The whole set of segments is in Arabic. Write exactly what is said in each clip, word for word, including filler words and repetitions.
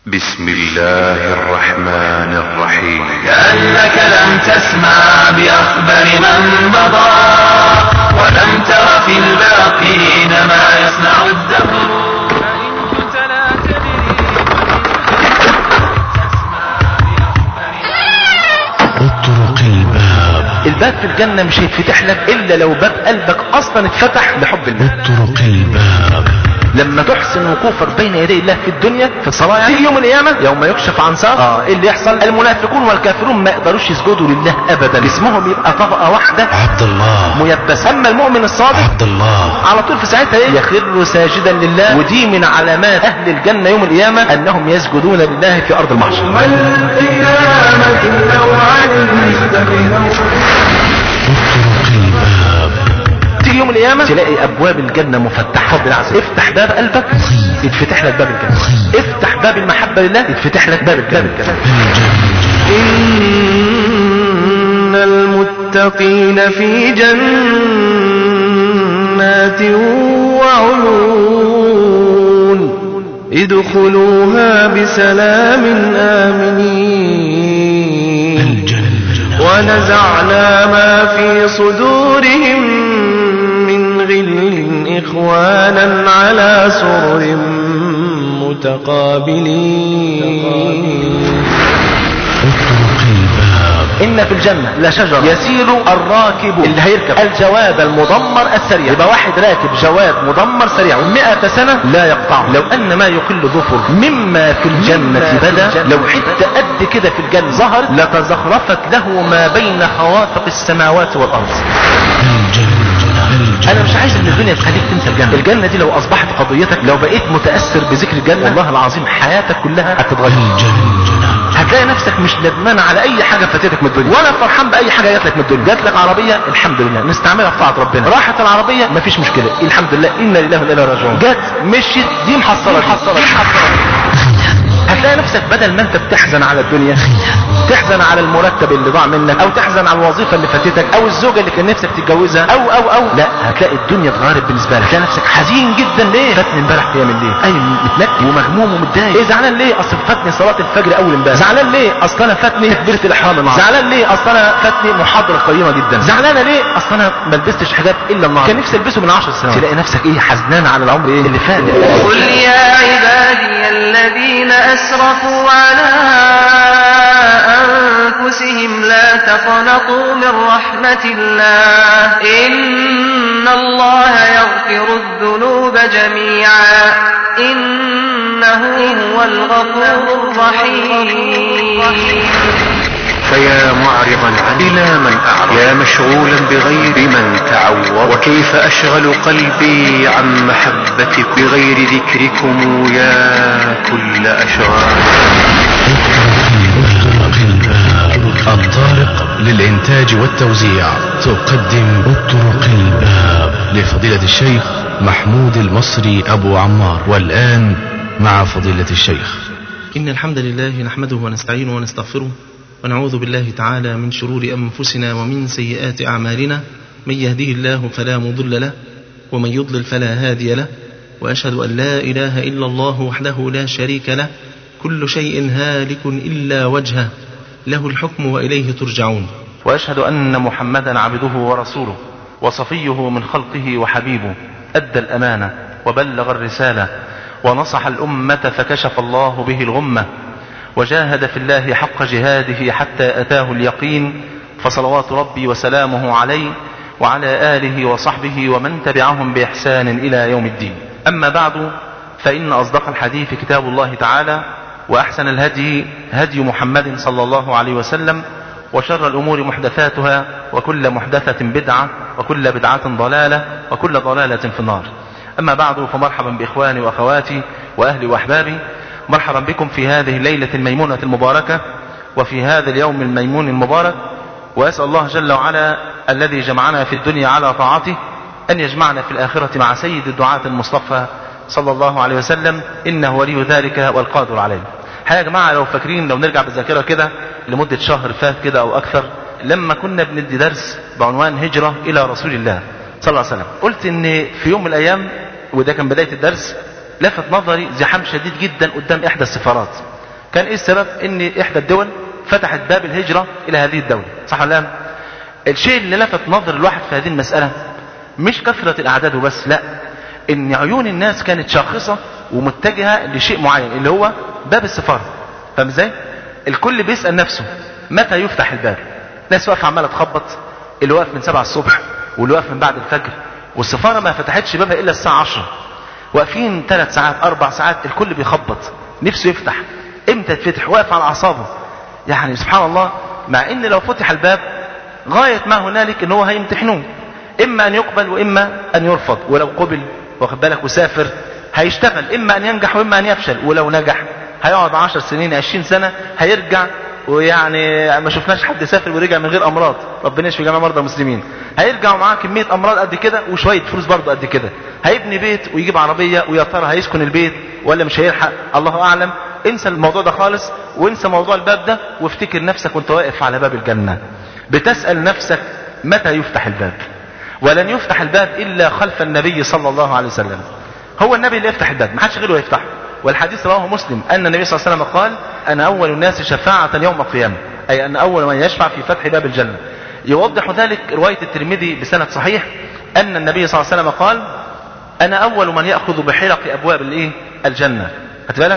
بسم الله الرحمن الرحيم. كأنك لم تسمع بأخبر من مضى، ولم تر في الباقين ما يصنع الدهر. فإن كنت لا تدري اطرق الباب. الباب في الجنة مش هيتفتح لك إلا لو باب قلبك أصلا اتفتح لحب الله. اطرق الباب. لما تحسن وقوفك بين يدي الله في الدنيا في الصلاة يعني تيجي يوم القيامة يوم يكشف عن ساق اه ايه اللي يحصل؟ المنافقون والكافرون ما يقدروش يسجدوا لله ابدا، اسمهم يبقى طبقة واحدة عبد الله ميبسة. اما المؤمن الصادق عبد الله على طول في ساعتها ايه؟ يخر ساجدا لله. ودي من علامات اهل الجنة يوم القيامة انهم يسجدون لله في ارض المحشر. اطرق الباب. تيجي يوم القيامة تلاقي ابواب الجنة مفتحة بالعزم. افتح باب قلبك يتفتح لك باب الجنة، افتح باب المحبة لله يتفتح لك باب الجنة. إن المتقين في جنات وعيون ادخلوها بسلام آمنين. الجنة. ونزعنا ما في صدورهم من غل إخوانا على سرر متقابلين. اطرق الباب. ان في الجنة لشجرة يسير الراكب اللي هيركب الجواد المدمر السريع. يبقى واحد راكب جواد مدمر سريع مئة سنة لا يقطعه. لو ان ما يقل ظفر مما في الجنة بدا، لو حتة قد كده في الجنة ظهر لتزخرفت له ما بين خوافق السماوات والارض. الجنة. الجنة. انا مش عايز ان الدنيا تخليك تنسى الجنة. الجنة دي لو اصبحت قضيتك، لو بقيت متأثر بذكر الجنة، والله العظيم حياتك كلها هتتغير. الجنة. هتلاقي نفسك مش ندمان على اي حاجة فاتتك من الدنيا، ولا فرحان باي حاجة جات لك من الدنيا. جات لك عربية الحمد لله نستعملها في طاعة ربنا. راحت العربية مفيش مشكلة الحمد لله، انا لله وانا اليه راجعون. جت مشيت دي محصلة دي محصلة, دي محصلة. هتلاقي نفسك بدل ما انت بتحزن على الدنيا، تحزن على المرتب اللي ضاع منك، او تحزن على الوظيفة اللي فاتتك، او الزوجة اللي كان نفسك تتجوزها، او او او لا، هتلاقي الدنيا اتغيرت بالنسبة لك. هتلاقي نفسك حزين جدا. ليه؟ فاتني امبارح قيام الليل، اي متنكد ومغموم ومتضايق. ايه زعلان ليه؟ اصل فاتني صلاة الفجر اول امبارح. زعلان ليه؟ اصل انا فاتني تكبيرة الاحرام النهارده. زعلان ليه؟ اصل انا فاتني محاضرة قيمة جدا. زعلانة ليه؟ اصل انا ما لبستش حجاب الا النهارده، كان نفسي البسه من عشر سنوات. تلاقي نفسك ايه؟ حزنان على العمر ايه اللي فات. قل يا عبادي الذين أسرفوا على أنفسهم لا تقنطوا من رحمة الله، إن الله يغفر الذنوب جميعا إنه هو الغفور الرحيم. فيا معرضا عن إلى من أعرض، يا مشغولا بغير من تعوض، وكيف أشغل قلبي عن محبتك بغير ذكركم يا كل أشغال. اطرق الباب. الطارق للإنتاج والتوزيع تقدم اطرق الباب لفضيلة الشيخ محمود المصري أبو عمار. والآن مع فضيلة الشيخ. إن الحمد لله نحمده ونستعينه ونستغفره، ونعوذ بالله تعالى من شرور أنفسنا ومن سيئات أعمالنا. من يهده الله فلا مضل له، ومن يضلل فلا هادي له، وأشهد أن لا إله إلا الله وحده لا شريك له، كل شيء هالك إلا وجهه، له الحكم وإليه ترجعون. وأشهد أن محمدا عبده ورسوله وصفيه من خلقه وحبيبه، أدى الأمانة وبلغ الرسالة ونصح الأمة فكشف الله به الغمة، وجاهد في الله حق جهاده حتى أتاه اليقين، فصلوات ربي وسلامه عليه وعلى آله وصحبه ومن تبعهم بإحسان إلى يوم الدين. أما بعد، فإن أصدق الحديث كتاب الله تعالى، وأحسن الهدي هدي محمد صلى الله عليه وسلم، وشر الأمور محدثاتها، وكل محدثة بدعة، وكل بدعة ضلالة، وكل ضلالة في النار. أما بعد، فمرحبا بإخواني وأخواتي وأهلي وأحبابي، مرحبا بكم في هذه الليلة الميمونة المباركة، وفي هذا اليوم الميمون المبارك. وأسأل الله جل وعلا الذي جمعنا في الدنيا على طاعته أن يجمعنا في الآخرة مع سيد الدعاة المصطفى صلى الله عليه وسلم، إنه ولي ذلك والقادر عليه. حقيقة يا جماعة، لو فاكرين، لو نرجع بالذاكرة كده لمدة شهر فات كده أو أكثر، لما كنا بندي درس بعنوان هجرة إلى رسول الله صلى الله عليه وسلم، قلت إن في يوم من الأيام، وده كان بداية الدرس، لفت نظري زحام شديد جدا قدام إحدى السفارات. كان ايه السبب؟ ان احدى الدول فتحت باب الهجرة الى هذه الدولة، صح ولا لا؟ الشيء اللي لفت نظر الواحد في هذه المسألة مش كثرة الاعداد وبس، لا، ان عيون الناس كانت شاخصة ومتجهة لشيء معين اللي هو باب السفارة. فاهم ازاي؟ الكل بيسأل نفسه متى يفتح الباب. ناس واقفة عمالة تخبط، اللي واقف من سبعة الصبح واللي واقف من بعد الفجر، والسفارة ما فتحتش بابها الا الساعة عشرة، واقفين ثلاث ساعات اربع ساعات، الكل بيخبط نفسه يفتح، امتى يتفتح، واقف على اعصابه. يعني سبحان الله، مع ان لو فتح الباب غاية ما هنالك ان هو هيمتحنوه، اما ان يقبل واما ان يرفض، ولو قبل واخد بالك وسافر هيشتغل، اما ان ينجح واما ان يفشل، ولو نجح هيقعد عشر سنين عشرين سنة هيرجع، ويعني ما شفناش حد سافر ورجع من غير امراض، ربنا يشفي جميع مرضى المسلمين. هيرجع معاه كمية امراض قد كده وشوية فلوس برضه قد كده، هيبني بيت ويجيب عربية، ويا ترى هيسكن البيت ولا مش هيلحق، الله اعلم. انسى الموضوع ده خالص، وانسى موضوع الباب ده، وافتكر نفسك وانت واقف على باب الجنة بتسأل نفسك متى يفتح الباب. ولن يفتح الباب الا خلف النبي صلى الله عليه وسلم، هو النبي اللي يفتح الباب، ما حدش غيره يفتحه. والحديث رواه مسلم ان النبي صلى الله عليه وسلم قال: انا اول الناس شفاعة يوم القيامة، اي ان اول من يشفع في فتح باب الجنة. يوضح ذلك رواية الترمذي بسند صحيح ان النبي صلى الله عليه وسلم قال: انا اول من يأخذ بحلق ابواب الايه الجنة، خد بالك،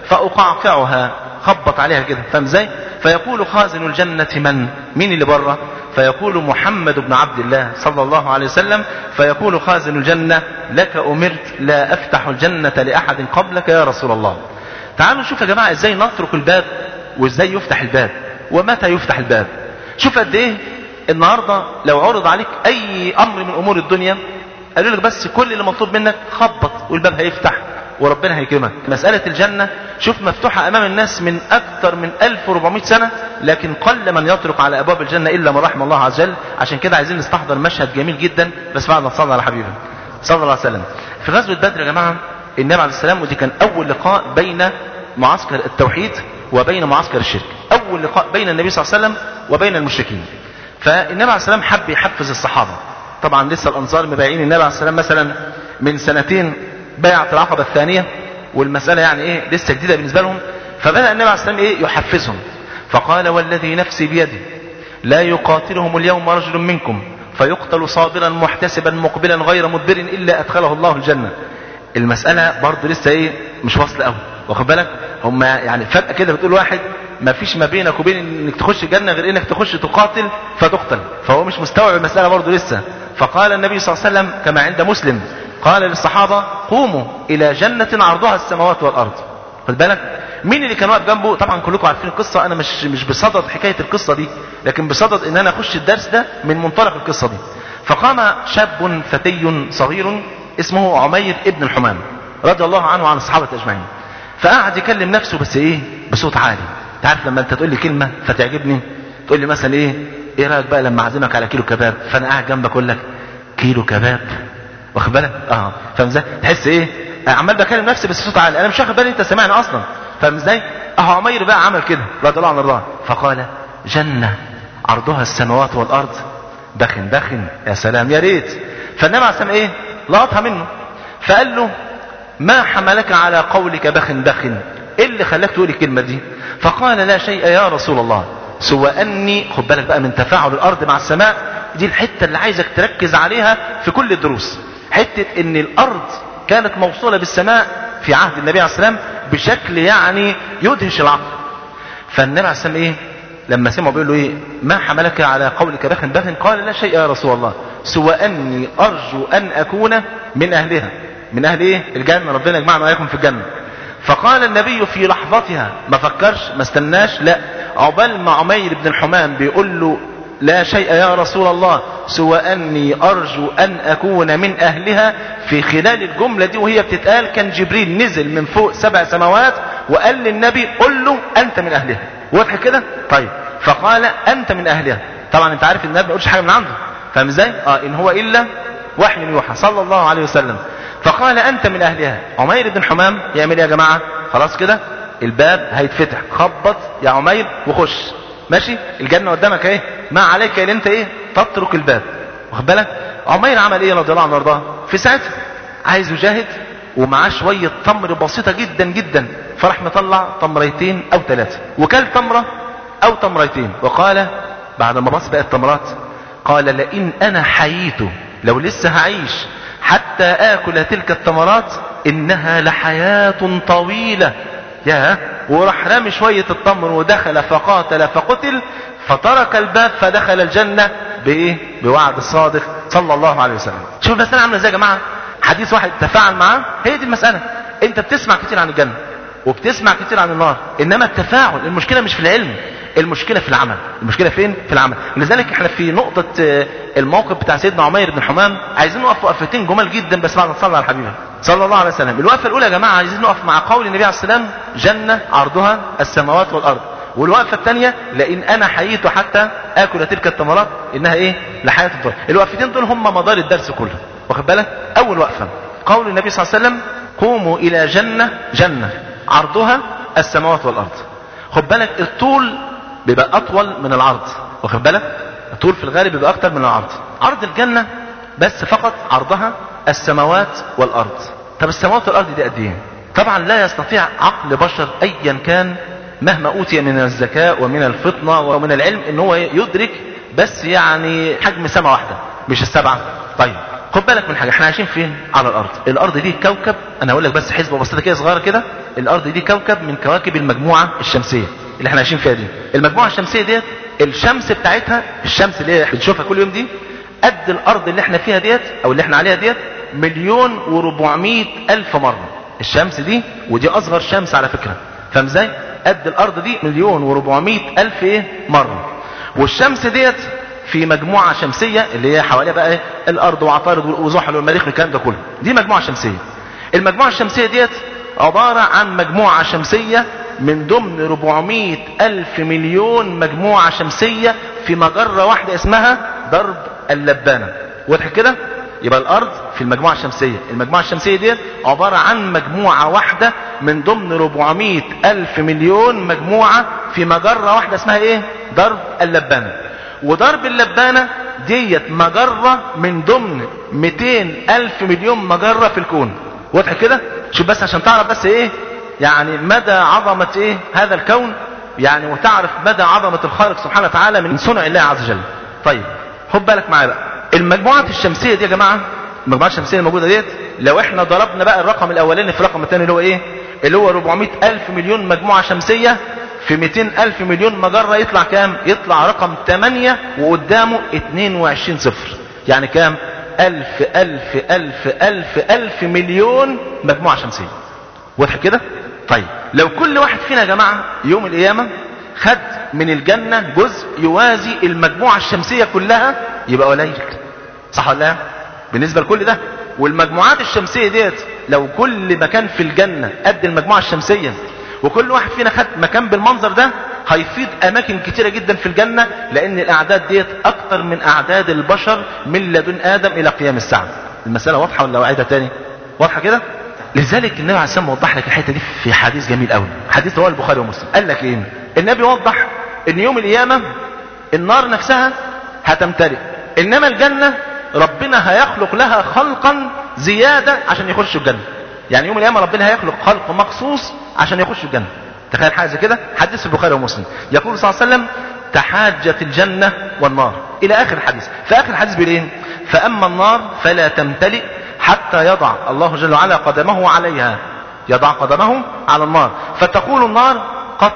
فاقعقعها، خبط عليها كده، فاهم ازاي؟ فيقول خازن الجنة من مين اللي بره؟ فيقول محمد بن عبد الله صلى الله عليه وسلم، فيقول خازن الجنة: لك أمرت لا أفتح الجنة لأحد قبلك يا رسول الله. تعالوا نشوف يا جماعة ازاي نترك الباب، وازاي يفتح الباب، ومتى يفتح الباب. شوف قد ايه النهاردة لو عرض عليك اي امر من امور الدنيا، قالوا لك بس كل اللي مطلوب منك خبط والباب هيفتح وربنا هيكرمك. مسألة الجنة شوف مفتوحة امام الناس من اكثر من ألف وأربعمائة سنة، لكن قل من يطرق على ابواب الجنة الا من رحم الله عز وجل. عشان كده عايزين نستحضر مشهد جميل جدا، بس بعد ما تصلي على حبيبه صلى الله عليه وسلم. في غزوة بدر يا جماعة النبي عليه السلام، ودي كان اول لقاء بين معسكر التوحيد وبين معسكر الشرك، اول لقاء بين النبي صلى الله عليه وسلم وبين المشركين. فالنبي عليه السلام حب يحفز الصحابة، طبعا لسه الانصار مبايعين النبي عليه السلام مثلا من سنتين بيعة العقبة الثانية، والمسألة يعني ايه لسه جديدة بالنسبة لهم. فبدأ النبي عليه السلام ايه يحفزهم، فقال: والذي نفسي بيدي لا يقاتلهم اليوم رجل منكم فيقتل صابرا محتسبا مقبلا غير مدبر الا ادخله الله الجنة. المسألة برضه لسه ايه مش واصلة قوي، واخد بالك؟ هم يعني فجأة كده بتقول واحد ما فيش ما بينك وبين انك تخش الجنة غير انك تخش تقاتل فتقتل، فهو مش مستوعب المسألة برضه لسه. فقال النبي صلى الله عليه وسلم كما عند مسلم، قال للصحابة: قوموا الى جنة عرضها السماوات والارض. خد بالك مين اللي كان واقف جنبه؟ طبعا كلكم عارفين القصة، انا مش مش بصدد حكاية القصة دي، لكن بصدد ان انا اخش الدرس ده من منطلق القصة دي. فقام شاب فتي صغير اسمه عمير ابن الحمام رضي الله عنه وعن الصحابة اجمعين، فقعد يكلم نفسه بس ايه بصوت عالي. تعرف لما انت تقول لي كلمة فتعجبني، تقول لي مثلا ايه ايه رايك بقى لما اعزمك على كيلو كباب، فانا قاعد جنبك اقول لك كيلو كباب، واخد بالك؟ اه فاهم ازاي؟ تحس ايه عمال بكلم نفسي بس صوت عالي، انا مش واخد بالي انت سامعني اصلا، فاهم ازاي؟ اهو عمير بقى عمل كده رضي الله عنه الله، فقال: جنة عرضها السماوات والارض، دخن دخن، يا سلام يا ريت. فالنبي عليه السلام ايه لقطها منه، فقال له: ما حملك على قولك بخن بخن، ايه اللي خلاك تقول الكلمة دي؟ فقال: لا شيء يا رسول الله سوى اني، خد بالك بقى من تفاعل الارض مع السماء، دي الحتة اللي عايزك تركز عليها في كل الدروس، حتة ان الارض كانت موصولة بالسماء في عهد النبي عليه السلام بشكل يعني يدهش العقل. فالنبي عليه السلام ايه لما سمعوا بيقول له ايه ما حملك على قولك بخن بخن، قال: لا شيء يا رسول الله سوى اني ارجو ان اكون من اهلها. من اهل ايه الجنة، ربنا يجمعنا واياكم في الجنة. فقال النبي في لحظتها، ما فكرش ما استناش، لا عقبال ما عمير بن الحمام بيقول له لا شيء يا رسول الله سوى اني ارجو ان اكون من اهلها، في خلال الجملة دي وهي بتتقال كان جبريل نزل من فوق سبع سماوات وقال للنبي قل له انت من اهلها. واضح كده؟ طيب فقال انت من اهلها. طبعا انت عارف النبي ما يقولش حاجة من عنده، فاهم ازاي؟ اه ان هو الا وحي يوحى صلى الله عليه وسلم. فقال انت من اهلها. عمير بن حمام يعمل ايه يا جماعة؟ خلاص كده الباب هيتفتح، خبط يا عمير وخش، ماشي الجنة قدامك ايه، ما عليك ان انت ايه تترك الباب، واخد بالك؟ عمير عمل ايه رضي الله عنه وارضاه؟ في ساعتها عايز يجاهد ومعاه شوية تمر بسيطة جدا جدا، فراح مطلع تمريتين او ثلاثة وكل تمرة او تمريتين وقال بعد ما بص بقى التمرات قال لئن انا حييت لو لسه هعيش حتى اكل تلك التمرات انها لحياة طويلة. يا وراح رامي شوية التمر ودخل فقاتل فقتل فترك الباب فدخل الجنة بايه؟ بوعد الصادق صلى الله عليه وسلم. شوف المسألة عاملة ازاي يا جماعة. حديث واحد تفاعل معاه، هي دي المسألة. انت بتسمع كتير عن الجنة وبتسمع كتير عن النار، انما التفاعل، المشكلة مش في العلم، المشكلة في العمل. المشكلة فين؟ في العمل. لذلك احنا في نقطة الموقف بتاع سيدنا عمير بن حمام عايزين نقف وقفتين جمال جدا بس بعد ما نصلي على الحبيب صلى الله عليه وسلم. الوقفة الاولى يا جماعة عايزين نقف مع قول النبي عليه السلام جنة عرضها السماوات والارض، والوقفة الثانية لئن انا حييت حتى اكل تلك التمرات انها ايه؟ لحياة الطويلة. الوقفتين دول هم مدار الدرس كله، واخد بالك؟ اول وقفة قول النبي صلى الله عليه وسلم قوموا الى جنة جنة عرضها السماوات والارض. خد بالك الطول بيبقى اطول من العرض، واخد بالك؟ الطول في الغالب بيبقى اكتر من العرض. عرض الجنة بس فقط عرضها السماوات والارض. طب السماوات والارض دي قد ايه؟ طبعا لا يستطيع عقل بشر ايا كان مهما اوتي من الذكاء ومن الفطنة ومن العلم ان هو يدرك بس يعني حجم سماء واحدة مش السبعة. طيب خد بالك من حاجة، احنا عايشين فين؟ على الارض. الارض دي كوكب، انا هقول لك بس حسبة بسيطة كده صغيرة كده. الارض دي كوكب من كواكب المجموعة الشمسية اللي احنا عايشين فيها دي. المجموعة الشمسية ديت الشمس بتاعتها، الشمس اللي بنشوفها كل يوم دي قد الارض اللي احنا فيها ديت او اللي احنا عليها ديت مليون وربعمية الف مرة. الشمس دي ودي اصغر شمس على فكرة، فاهم ازاي؟ قد الارض دي مليون وربعمية الف ايه مرة. والشمس ديت في مجموعة شمسية اللي هي حواليها بقى ايه؟ الارض وعطارد وزحل والمريخ والكلام ده كله، دي مجموعة شمسية. المجموعة الشمسية ديت عبارة عن مجموعة شمسية من ضمن ربعمية الف مليون مجموعة شمسية في مجرة واحدة اسمها درب اللبانة. واضح كده؟ يبقى الارض في المجموعة الشمسية، المجموعة الشمسية دي عبارة عن مجموعة واحدة من ضمن ربعمية الف مليون مجموعة في مجرة واحدة اسمها ايه؟ درب اللبانة. ودرب اللبانة ديت مجرة من ضمن مئتين الف مليون مجرة في الكون. واضح كده؟ شوف بس عشان تعرف بس ايه يعني مدى عظمة ايه هذا الكون، يعني وتعرف مدى عظمة الخالق سبحانه وتعالى من صنع الله عز وجل. طيب خد بالك معايا بقى، المجموعات الشمسية دي يا جماعة، المجموعات الشمسية الموجودة ديت لو احنا ضربنا بقى الرقم الاولاني في الرقم الثاني اللي هو ايه؟ اللي هو ربعمية الف مليون مجموعة شمسية في مئتين الف مليون مجرة، يطلع كام؟ يطلع رقم ثمانية وقدامه اتنين وعشرين صفر. يعني كام؟ الف الف الف الف الف مليون مجموعة شمسية. واضح كده؟ طيب لو كل واحد فينا يا جماعة يوم القيامة خد من الجنة جزء يوازي المجموعة الشمسية كلها يبقى قليل، صح ولا لا؟ بالنسبة لكل ده. والمجموعات الشمسية ديت لو كل مكان في الجنة قد المجموعة الشمسية وكل واحد فينا خد مكان بالمنظر ده هيفيض اماكن كتيرة جدا في الجنة، لان الاعداد ديت اكتر من اعداد البشر من لدن ادم الى قيام الساعة. المسألة واضحة ولا اعيدها تاني؟ واضحة كده؟ لذلك النبي عليه الصلاة والسلام وضح لك الحتة دي في حديث جميل قوي، حديث رواه البخاري ومسلم. قال لك ايه؟ النبي وضح ان يوم القيامة النار نفسها هتمتلئ، انما الجنة ربنا هيخلق لها خلقا زيادة عشان يخشوا الجنة. يعني يوم القيامة ربنا هيخلق خلق مخصوص عشان يخشوا الجنة. تخيل حاجة زي كده. حديث البخاري ومسلم يقول صلى الله عليه وسلم تحاجت الجنة والنار الى اخر الحديث. في اخر الحديث بيقول ايه؟ فاما النار فلا تمتلئ حتى يضع الله جل وعلا قدمه عليها، يضع قدمه على النار فتقول النار قط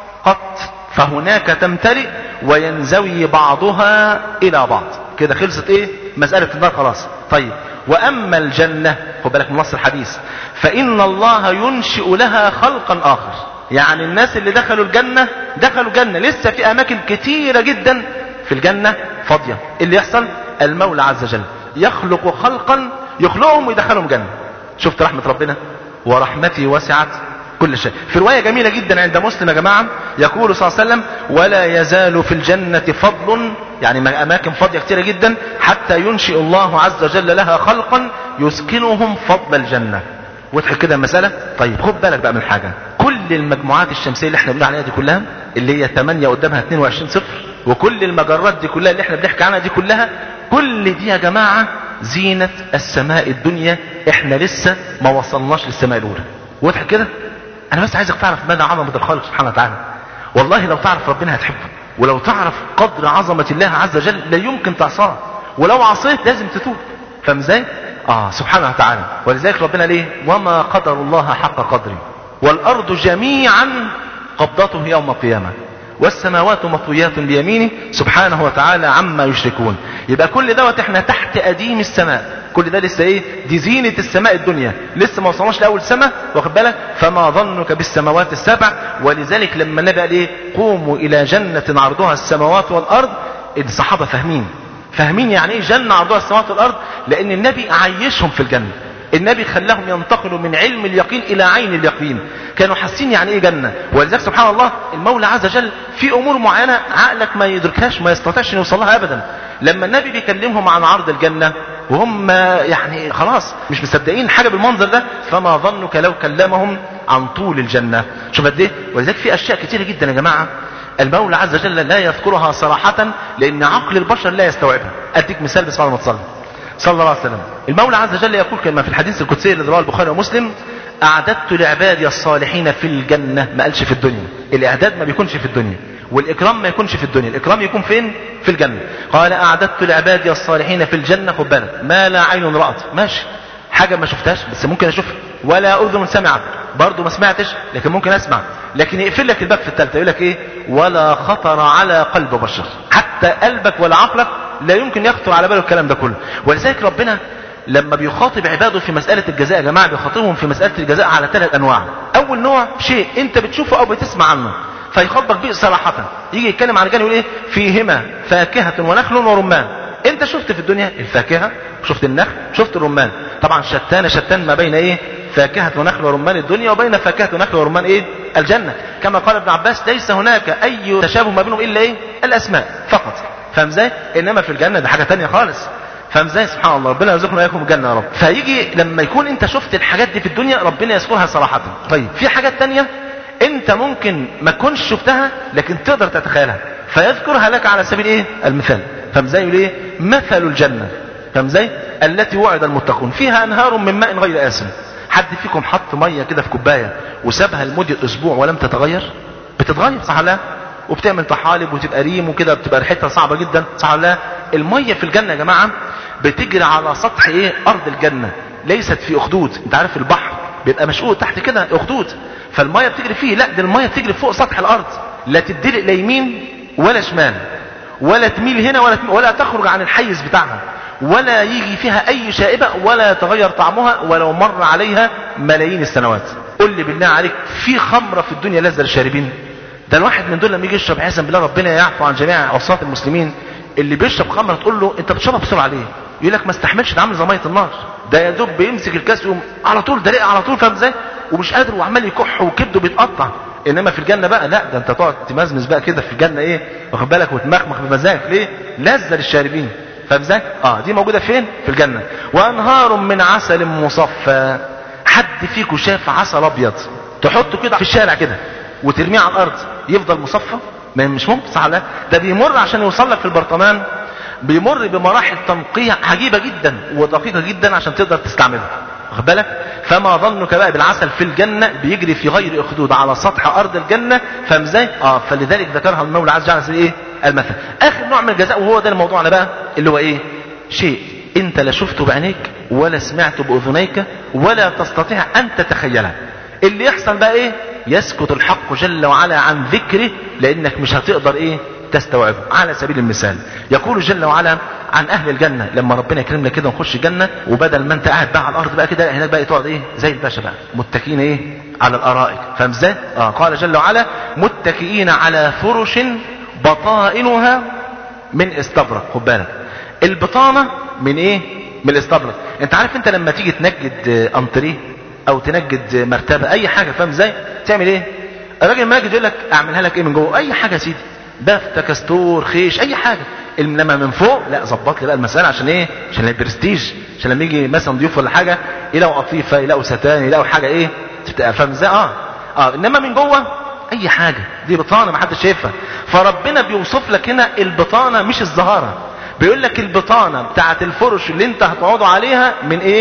قط، فهناك تمتلئ وينزوي بعضها الى بعض. كده خلصت ايه؟ مسألة النار خلاص. طيب واما الجنة، خد بالك من نص الحديث، فان الله ينشئ لها خلقا اخر. يعني الناس اللي دخلوا الجنة دخلوا جنة، لسه في اماكن كتيرة جدا في الجنة فاضية. اللي يحصل المولى عز وجل يخلق خلقا يخلقهم ويدخلهم جنة. شفت رحمة ربنا؟ ورحمتي وسعت كل شيء. في رواية جميلة جدا عند مسلم يا جماعة يقول صلى الله عليه وسلم ولا يزال في الجنة فضل، يعني أماكن فاضية كتيرة جدا، حتى ينشئ الله عز وجل لها خلقا يسكنهم فضل الجنة. واضح كده المسألة؟ طيب خد بالك بقى من حاجة، كل المجموعات الشمسية اللي احنا بنقول عليها دي كلها اللي هي ثمانية قدامها اتنين وعشرين صفر، وكل المجرات دي كلها اللي احنا بنحكي عنها دي كلها، كل دي يا جماعة زينة السماء الدنيا، احنا لسه ما وصلناش للسماء الاولى. واضح كده؟ انا بس عايزك تعرف مدى عظمة الخالق سبحانه وتعالى. والله لو تعرف ربنا هتحبه، ولو تعرف قدر عظمة الله عز وجل لا يمكن تعصاه، ولو عصيت لازم تتوب. فاهم ازاي؟ اه سبحانه وتعالى. ولذلك ربنا ليه وما قدر الله حق قدره والارض جميعا قبضته يوم القيامة والسماوات مطويات بيمينه سبحانه وتعالى عما يشركون. يبقى كل دوت احنا تحت اديم السماء، كل ده لسه ايه؟ دي زينة السماء الدنيا، لسه ما وصلناش لاول سماء، واخد بالك؟ فما ظنك بالسماوات السبع. ولذلك لما النبي قال ايه؟ قوموا الى جنة عرضها السماوات والارض، الصحابة فاهمين فاهمين يعني ايه جنة عرضها السماوات والارض، لان النبي عايشهم في الجنة. النبي خلاهم ينتقلوا من علم اليقين الى عين اليقين، كانوا حاسين يعني ايه جنة. ولذلك سبحان الله المولى عز وجل في امور معينة عقلك ما يدركهاش، ما يستطيعش ان يوصلها ابدا. لما النبي بيكلمهم عن عرض الجنة وهم يعني خلاص مش مصدقين حاجة بالمنظر ده، فما ظنك لو كلمهم عن طول الجنة. شوف قد ايه. ولذلك في اشياء كتيرة جدا يا جماعة المولى عز وجل لا يذكرها صراحة لان عقل البشر لا يستوعبها. اديك مثال بس بعد ما تصلي صلى الله عليه وسلم. المولى عز وجل يقول كما في الحديث القدسي الذي رواه البخاري ومسلم: اعددت لعبادي الصالحين في الجنة. ما قالش في الدنيا، الاعداد ما بيكونش في الدنيا، والاكرام ما يكونش في الدنيا، الاكرام يكون فين؟ في الجنة. قال اعددت لعبادي الصالحين في الجنة، خد بالك، ما لا عين رأت، ماشي، حاجة ما شفتهاش بس ممكن اشوفها، ولا اذن سمعت، برضو ما سمعتش لكن ممكن اسمع، لكن يقفل لك الباب في الثالثة يقول لك ايه؟ ولا خطر على قلب بشر، حتى قلبك ولا عقلك لا يمكن يخطر على باله الكلام ده كله. ولذلك ربنا لما بيخاطب عباده في مسألة الجزاء يا جماعة بيخاطبهم في مسألة الجزاء على ثلاث انواع. اول نوع شيء انت بتشوفه او بتسمع عنه فيخاطبك به صراحة، يجي يتكلم عن الجنة يقول ايه؟ فيهما فاكهة ونخل ورمان. انت شفت في الدنيا الفاكهة، شفت النخل، شفت الرمان، طبعا شتان شتان ما بين ايه؟ فاكهة ونخل ورمان الدنيا وبين فاكهة ونخل ورمان ايه؟ الجنة. كما قال ابن عباس: ليس هناك اي تشابه ما بينهم الا ايه؟ الاسماء فقط. فاهم ازاي؟ انما في الجنة ده حاجة تانية خالص. فاهم ازاي؟ سبحان الله، ربنا يرزقنا اياكم الجنة يا رب. فيجي لما يكون انت شفت الحاجات دي في الدنيا ربنا يذكرها صراحة. طيب في حاجات تانية انت ممكن ما تكونش شفتها لكن تقدر تتخيلها فيذكرها لك على سبيل ايه؟ المثال. فاهم ازاي؟ يقول ايه؟ مثل الجنة، فاهم ازاي؟ التي وعد المتقون فيها انهار من ماء غير آسن. حد فيكم حط ميه كده في كوبايه وسابها لمده اسبوع ولم تتغير؟ بتتغير صح ولا لا؟ وبتعمل طحالب وتبقى ريم وكده، بتبقى ريحتها صعبه جدا صح ولا لا؟ الميه في الجنه يا جماعه بتجري على سطح ايه؟ ارض الجنه، ليست في اخدود. انت عارف البحر بيبقى مشقوق تحت كده اخدود، فالميه بتجري فيه، لا ده الميه بتجري فوق سطح الارض، لا تدلق لا يمين ولا شمال، ولا تميل هنا ولا تميل ولا تخرج عن الحيز بتاعها، ولا يجي فيها اي شائبة ولا يتغير طعمها ولو مر عليها ملايين السنوات. قل لي بالله عليك في خمرة في الدنيا لذة للشاربين؟ ده الواحد من دول لما يجي يشرب عياذا بالله ربنا يعفو عن جميع عصاة المسلمين، اللي بيشرب خمرة تقول له انت بتشربها بسرعة ليه؟ يقول لك ما استحملش، ده عامل زي ميه النار، ده يا دوب بيمسك الكاس يقوم على طول دلق على طول، فاهم ازاي؟ ومش قادر وعمال يكح وكبده بيتقطع. انما في الجنة بقى لا، ده انت تقعد تمزمز بقى كده في الجنة ايه؟ واخد بالك؟ وتمخمخ بمزاجك ليه؟ لذة للشاربين. فاهم ازاي؟ اه دي موجودة فين؟ في الجنة. وانهار من عسل مصفى. حد فيكم شاف عسل ابيض تحطه كده في الشارع كده وترميه على الارض يفضل مصفى؟ ما مش ممكن صح لا؟ ده بيمر عشان يوصل لك في البرطمان بيمر بمراحل تنقية عجيبة جدا ودقيقة جدا عشان تقدر تستعملها، واخد بالك؟ فما ظنك بقى بالعسل في الجنة بيجري في غير اخدود على سطح ارض الجنة. فاهم ازاي؟ اه فلذلك ذكرها المولى عز وجل ايه؟ المثل. اخر نوع من الجزاء وهو ده الموضوعنا بقى اللي هو ايه؟ شيء انت لا شفته بعينيك ولا سمعته باذنيك ولا تستطيع ان تتخيله. اللي يحصل بقى ايه؟ يسكت الحق جل وعلا عن ذكره لانك مش هتقدر ايه؟ تستوعبه. على سبيل المثال يقول جل وعلا عن اهل الجنة لما ربنا يكرمنا كده ونخش الجنة، وبدل ما انت قاعد بقى على الارض بقى كده هناك بقى تقعد ايه؟ زي الباشا بقى متكئين ايه؟ على الارائك. فاهم ازاي؟ اه قال جل وعلا متكئين على فرش بطائنها من استبرق. خد بالك البطانة من ايه؟ من الاستبرق. انت عارف انت لما تيجي تنجد انتريه او تنجد مرتبة اي حاجة، فاهم ازاي؟ تعمل ايه؟ الراجل المنجد يقول لك اعملها لك ايه من جوه؟ اي حاجة يا سيدي، بفتة كستور خيش اي حاجة. انما من فوق لا، ظبط لي بقى المسألة عشان ايه؟ عشان البرستيج، عشان لما يجي مثلا ضيوف ولا حاجة يلاقوا قطيفة يلاقوا ستان يلاقوا حاجة ايه؟ تبقى فاهم ازاي؟ اه اه انما من جوه اي حاجة، دي بطانة ما حدش شايفها. فربنا بيوصف لك هنا البطانة مش الزهارة، بيقول لك البطانة بتاعت الفرش اللي انت هتقعدوا عليها من ايه؟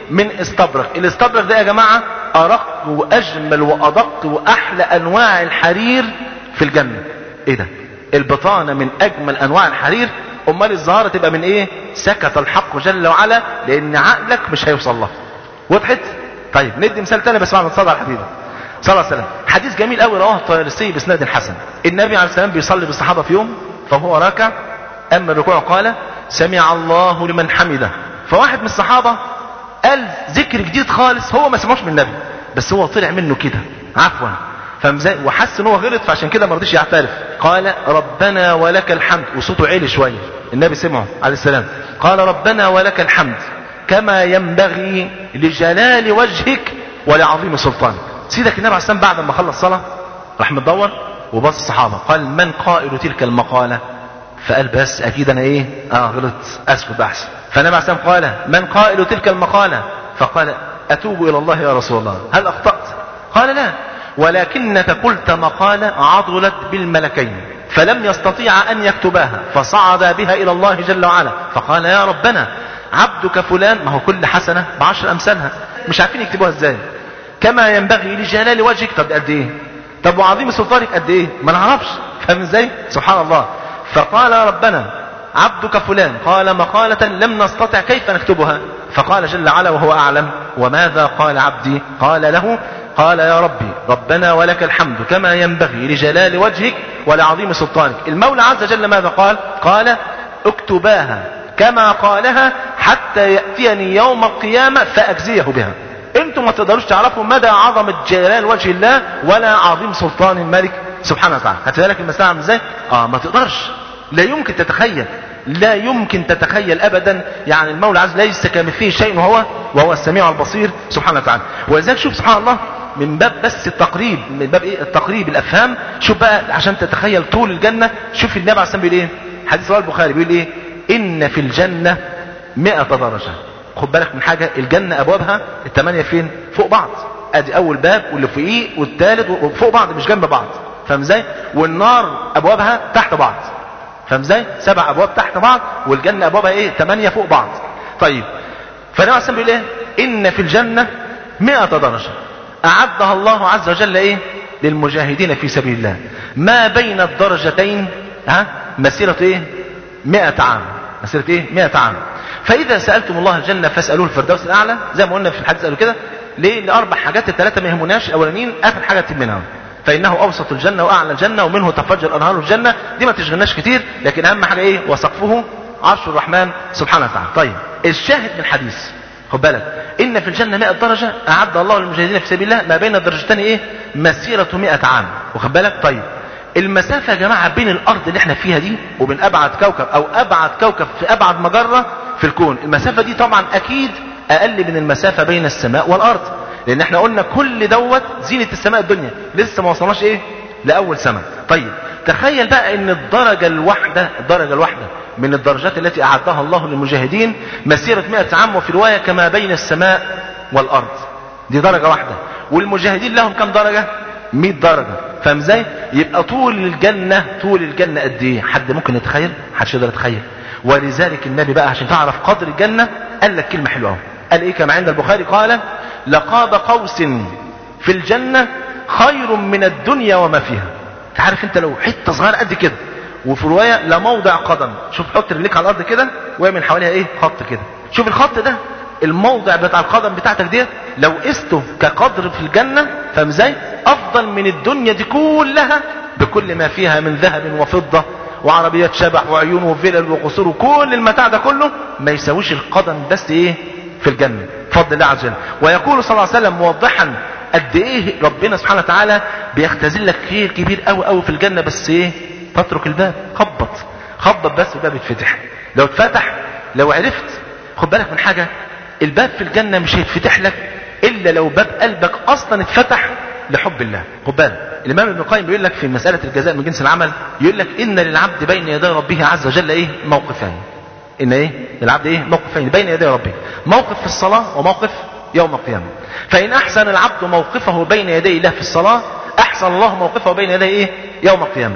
من استبرق. الاستبرق ده يا جماعة ارق واجمل وادق واحلى انواع الحرير في الجنة. ايه ده؟ البطانة من اجمل انواع الحرير، امال الزهارة تبقى من ايه؟ سكت الحق جل وعلا لان عقلك مش هيوصل لها. وضحت؟ طيب ندي مثال تاني بس بعد نصلي على الحبيب صلى الله عليه وسلم. حديث جميل قوي رواه الطيالسي باسناد حسن. النبي عليه السلام بيصلي بالصحابة في يوم فهو راكع، اما الركوع قال سمع الله لمن حمده. فواحد من الصحابة قال ذكر جديد خالص هو ما سمعوش من النبي بس هو طلع منه كده عفوا، فمزاي وحس ان هو غلط فعشان كده ما رضيش يعترف. قال ربنا ولك الحمد، وصوته عالي شويه، النبي سمعه عليه السلام. قال ربنا ولك الحمد كما ينبغي لجلال وجهك ولعظيم سلطانك. سيدك النبي عليه السلام بعد ما خلص صلاه راح مدور وبص الصحابه قال من قائل تلك المقاله؟ فقال بس اكيد انا ايه اه غلط، اسكت بحث. فالنبي عليه السلام قال من قائل تلك المقاله؟ فقال اتوب الى الله يا رسول الله، هل اخطأت؟ قال لا، ولكنك قلت مقالة عضلت بالملكين فلم يستطيع ان يكتباها فصعد بها الى الله جل وعلا فقال يا ربنا عبدك فلان، ما هو كل حسنة بعشر امثالها، مش عارفين يكتبوها ازاي، كما ينبغي لجلال وجهك. طب قد ايه؟ طب وعظيم سلطانك قد ايه؟ ما نعرفش. فاهم ازاي؟ سبحان الله. فقال يا ربنا عبدك فلان قال مقالة لم نستطع كيف نكتبها؟ فقال جل وعلا وهو اعلم وماذا قال عبدي؟ قال له قال يا ربي ربنا ولك الحمد كما ينبغي لجلال وجهك ولعظيم سلطانك. المولى عز وجل ماذا قال؟ قال اكتباها كما قالها حتى يأتيني يوم القيامة فأجزيه بها. انتم ما تقدروش تعرفوا مدى عظمة جلال وجه الله ولا عظيم سلطان الملك سبحانه وتعالى. هتلاقي المسألة عامله ازاي؟ اه ما تقدرش، لا يمكن تتخيل، لا يمكن تتخيل ابدا. يعني المولى عز وجل ليس كمثله شيء وهو وهو السميع البصير سبحانه وتعالى. ولذلك شوف سبحان الله من باب بس التقريب، من باب ايه التقريب الافهام. شوف بقى عشان تتخيل طول الجنة. شوف النبي عليه الصلاه والسلام بيقول ايه؟ حديث رواه البخاري بيقول ايه؟ ان في الجنة مئة درجة. خد بالك من حاجة، الجنة ابوابها الثمانية فين؟ فوق بعض. ادي اول باب واللي فوقيه والثالث فوق بعض مش جنب بعض. فاهم ازاي؟ والنار ابوابها تحت بعض. فاهم ازاي؟ سبع ابواب تحت بعض والجنة ابوابها ايه؟ ثمانية فوق بعض. طيب فالنبي عليه الصلاه والسلام بيقول ايه؟ ان في الجنة مئة درجة اعدها الله عز وجل ايه؟ للمجاهدين في سبيل الله، ما بين الدرجتين ها مسيرة ايه؟ مئة عام. مسيرة ايه؟ مئة عام. فاذا سألتم الله الجنة فاسألوه الفردوس الاعلى، زي ما قلنا في الحديث قالوا كده. ليه؟ لاربع حاجات، الثلاثة ما يهموناش، الاولانيين اخر حاجة منها فانه اوسط الجنة واعلى الجنة ومنه تفجر انهار الجنة. دي ما تشغلناش كتير، لكن اهم حاجة ايه؟ وسقفه عرش الرحمن سبحانه وتعالى. طيب الشاهد من الحديث خد بالك، ان في الجنة مئة درجة اعد الله للمجاهدين في سبيل الله ما بين الدرجتين ايه؟ مسيرة مئة عام. واخد بالك؟ طيب المسافة يا جماعة بين الارض اللي احنا فيها دي وبين ابعد كوكب او ابعد كوكب في ابعد مجرة في الكون، المسافة دي طبعا اكيد اقل من المسافة بين السماء والارض، لان احنا قلنا كل دوت زينة السماء الدنيا، لسه ما وصلناش ايه؟ لاول سماء. طيب تخيل بقى ان الدرجة الواحدة الدرجة الواحدة من الدرجات التي اعدها الله للمجاهدين مسيرة مئة عام، وفي رواية كما بين السماء والارض. دي درجة واحدة، والمجاهدين لهم كم درجة؟ مئة درجة. فاهم ازاي؟ يبقى طول الجنة طول الجنة قد ايه؟ حد ممكن يتخيل؟ حدش يقدر يتخيل. ولذلك النبي بقى عشان تعرف قدر الجنة قال لك كلمة حلوة. قال ايه كما عند البخاري؟ قال لقاب قوس في الجنة خير من الدنيا وما فيها. تعرف انت لو حتة صغيرة قد كده، وفي رواية لموضع قدم، شوف حط رجليك على الارض كده واعمل حواليها ايه؟ خط كده. شوف الخط ده الموضع بتاع القدم بتاعتك ديت لو قسته كقدر في الجنة، فاهم ازاي؟ افضل من الدنيا دي كلها بكل ما فيها من ذهب وفضة وعربيات شبح وعيون وفلل وقصور وكل المتاع ده كله ما يساويش القدم بس ايه؟ في الجنة بفضل الله عز وجل. ويقول صلى الله عليه وسلم موضحا قد ايه ربنا سبحانه وتعالى بيختزل لك خير كبير قوي قوي في الجنة، بس ايه؟ تترك الباب، خبط خبط بس الباب يتفتح. لو اتفتح لو عرفت خد بالك من حاجة، الباب في الجنة مش هيتفتح لك الا لو باب قلبك اصلا اتفتح لحب الله. خد بالك الامام ابن القيم بيقول لك في مسألة الجزاء من جنس العمل، يقول لك ان للعبد بين يدي ربه عز وجل ايه؟ موقفين. ان ايه؟ للعبد ايه؟ موقفين بين يدي ربه، موقف في الصلاة وموقف يوم القيامة. فان احسن العبد موقفه بين يدي الله في الصلاة احسن الله موقفه بين يدي ايه؟ يوم القيامة.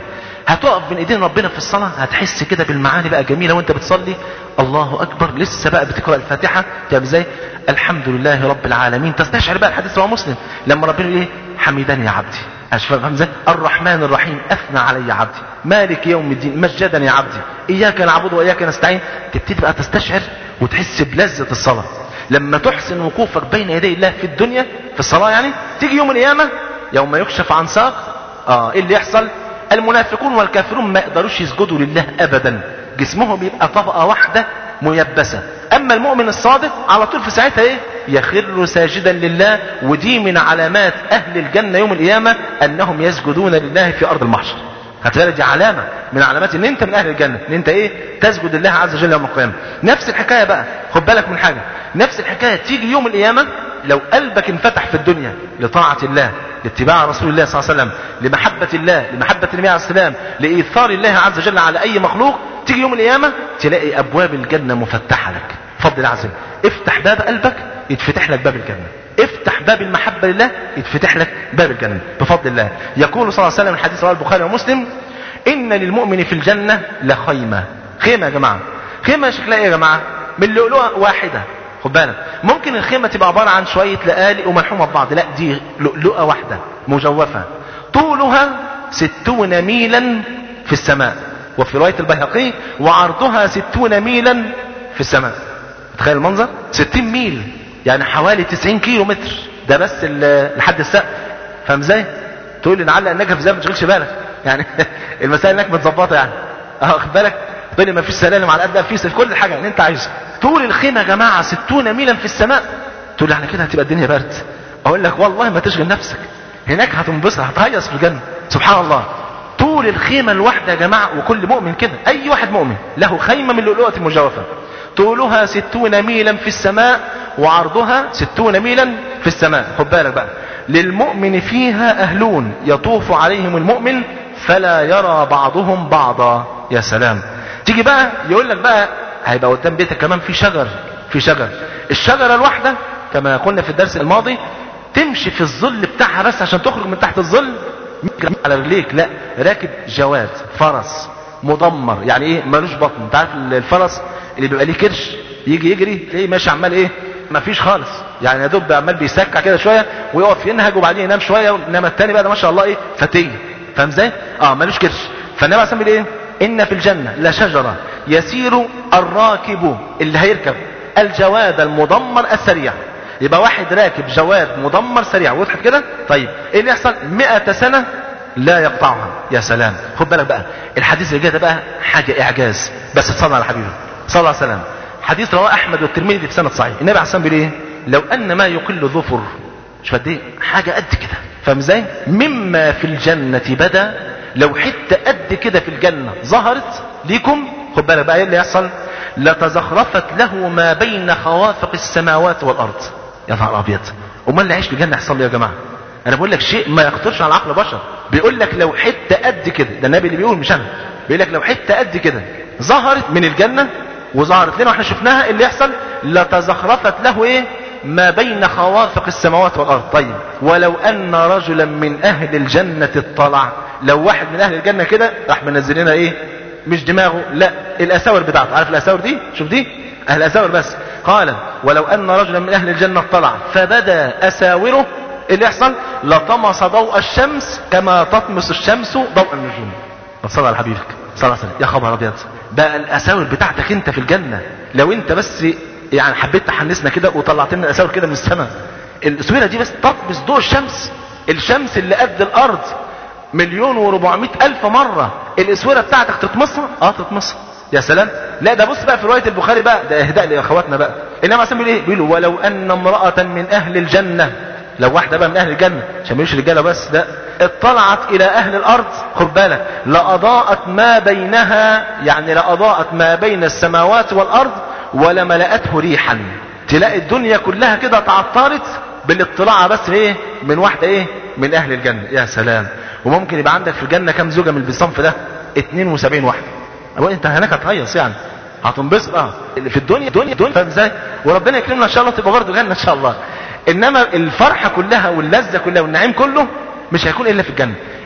هتقف بين ايدين ربنا في الصلاة، هتحس كده بالمعاني بقى جميلة وانت بتصلي. الله اكبر، لسه بقى بتقرأ الفاتحة تعمل ازاي؟ الحمد لله رب العالمين. تستشعر بقى الحديث رواه مسلم لما ربنا يقول ايه؟ حمدني يا عبدي. فاهم ازاي؟ الرحمن الرحيم اثنى علي عبدي، مالك يوم الدين مجدني يا عبدي، اياك نعبد واياك نستعين. تبتدي بقى تستشعر وتحس بلذة الصلاة لما تحسن وقوفك بين يدي الله في الدنيا في الصلاة. يعني تيجي يوم القيامة يوم يكشف عن ساق، اه ايه اللي يحصل؟ المنافقون والكافرون ما يقدروش يسجدوا لله ابدا، جسمهم بيبقى طبقة واحدة ميبسة. اما المؤمن الصادق على طول في ساعتها ايه؟ يخر ساجدا لله. ودي من علامات اهل الجنة يوم القيامة انهم يسجدون لله في ارض المحشر. هتلاقي دي علامة من علامات ان انت من اهل الجنة، ان انت ايه؟ تسجد لله عز وجل يوم القيامة. نفس الحكاية بقى، خد بالك من حاجة، نفس الحكاية تيجي يوم القيامة لو قلبك انفتح في الدنيا لطاعة الله، لاتباع رسول الله صلى الله عليه وسلم، لمحبة الله، لمحبة النبي عليه السلام، لإيثار الله عز وجل على أي مخلوق، تيجي يوم القيامة تلاقي أبواب الجنة مفتحة لك بفضل الله عز وجل. افتح باب قلبك يتفتح لك باب الجنة، افتح باب المحبة لله يتفتح لك باب الجنة بفضل الله. يقول صلى الله عليه وسلم الحديث رواه البخاري ومسلم: إن للمؤمن في الجنة لخيمة. خيمة يا جماعة، خيمة شكلها ايه يا جماعة؟ من لؤلؤة واحدة. خد بالك، ممكن الخيمة تبقى عبارة عن شوية لآلئ وملحومة ببعض، لا دي لؤلؤة واحدة مجوفة طولها ستون ميلا في السماء، وفي رواية البيهقي وعرضها ستون ميلا في السماء. تخيل المنظر، ستين ميل يعني حوالي تسعين كيلو متر، ده بس لحد السقف. فاهم ازاي؟ تقول لي نعلق النجف ازاي ما تشغلش بالك يعني المسائل هناك متظبطه يعني. اه خد بالك، تقول لي ما فيش سلالم على قد في كل حاجه اللي انت عايزها. طول الخيمه يا جماعه ستون ميلا في السماء. تقول لي على كده هتبقى الدنيا برد. اقول لك والله ما تشغل نفسك، هناك هتنبسط هتهيص في الجنه. سبحان الله، طول الخيمه الواحده يا جماعه، وكل مؤمن كده، اي واحد مؤمن له خيمه من لؤلؤه مجوفه طولها ستون ميلا في السماء وعرضها ستون ميلا في السماء. خد بالك بقى، للمؤمن فيها أهلون يطوف عليهم المؤمن فلا يرى بعضهم بعضا. يا سلام. تيجي بقى يقول لك بقى هيبقى قدام بيتك كمان في شجر، في شجر الشجرة الواحدة كما قلنا في الدرس الماضي تمشي في الظل بتاعها بس عشان تخرج من تحت الظل على رجليك، لا راكب جواد فرس مدمر. يعني ايه؟ مالوش بطن. انت عارف الفرس اللي بيبقى ليه كرش يجي يجري تلاقيه ماشي عمال ايه؟ ما فيش خالص، يعني يا دوب عمال بيسكع كده شويه ويقف ينهج وبعدين ينام شويه، انما الثاني بقى ده ما شاء الله ايه؟ فتيه. فاهم ازاي؟ اه مالوش كرش. فالنبي عليه الصلاه والسلام ايه؟ ان في الجنه لشجره يسير الراكب اللي هيركب الجواد المدمر السريع. يبقى واحد راكب جواد مدمر سريع، وضحت كده؟ طيب ايه اللي يحصل؟ مئة سنه لا يقطعها. يا سلام. خد بالك بقى، الحديث اللي جاي ده بقى حاجه اعجاز، بس تصلي على حبيبه صلى الله عليه وسلم. حديث رواه احمد والترمذي في سند صحيح. النبي عليه الصلاه والسلام بيقول ايه؟ لو ان ما يقل ظفر، مش قد ايه؟ حاجه قد كده. فاهم ازاي؟ مما في الجنه بدا، لو حته قد كده في الجنه ظهرت ليكم، خد بالك بقى ايه اللي يحصل؟ لتزخرفت له ما بين خوافق السماوات والارض. يا نهار ابيض، امال اللي عايش في الجنه يحصل له يا جماعه؟ انا بقول لك شيء ما يخطرش على عقل بشر. بيقول لك لو حته قد كده، ده النبي اللي بيقول مش انا، بيقول لك لو حته قد كده ظهرت من الجنه وظهرت لنا واحنا شفناها، اللي يحصل؟ لتزخرفت له ايه؟ ما بين خوافق السماوات والارض. طيب ولو ان رجلا من اهل الجنه اطلع، لو واحد من اهل الجنه كده راح منزل لنا ايه؟ مش دماغه، لا الاساور بتاعته. عارف الاساور دي؟ شوف دي اهل الاساور بس. قال ولو ان رجلا من اهل الجنه اطلع فبدا اساوره، اللي يحصل؟ لطمس ضوء الشمس كما تطمس الشمس ضوء النجوم. صلى على حبيبك صلى الله عليه وسلم. يا خبر ابيض، بقى الاساور بتاعتك انت في الجنه لو انت بس يعني حبيت تحنسنا كده وطلعت لنا الاساور كده من السماء، الاسوره دي بس تطمس ضوء الشمس، الشمس اللي قد الارض مليون وربعمائة الف مره، الاسوره بتاعتك تطمسها؟ اه تطمسها. يا سلام. لا ده بص بقى في روايه البخاري بقى، ده اهداء لاخواتنا بقى. انما عشان بيقول ايه؟ بيقولوا ولو ان امراه من اهل الجنه، لو واحده بقى من اهل الجنه عشان مش رجاله بس، ده اطلعت الى اهل الارض، خد بالك، لاضاءت ما بينها، يعني لاضاءت ما بين السماوات والارض ولملأته ريحا. تلاقي الدنيا كلها كده تعطرت بالاطلاع بس ايه؟ من واحده ايه؟ من اهل الجنه. يا سلام. وممكن يبقى عندك في الجنه كام زوجه من الصنف ده؟ اتنين وسبعين واحده. انت هناك هتهيص يعني، هتنبسط. اه في الدنيا دنيا دنيا. فاهم ازاي؟ وربنا يكرمنا ان شاء الله تبقى برضه جنه ان شاء الله. انما الفرحه كلها واللذه كلها والنعيم كله مش هيكون الا في الجنه.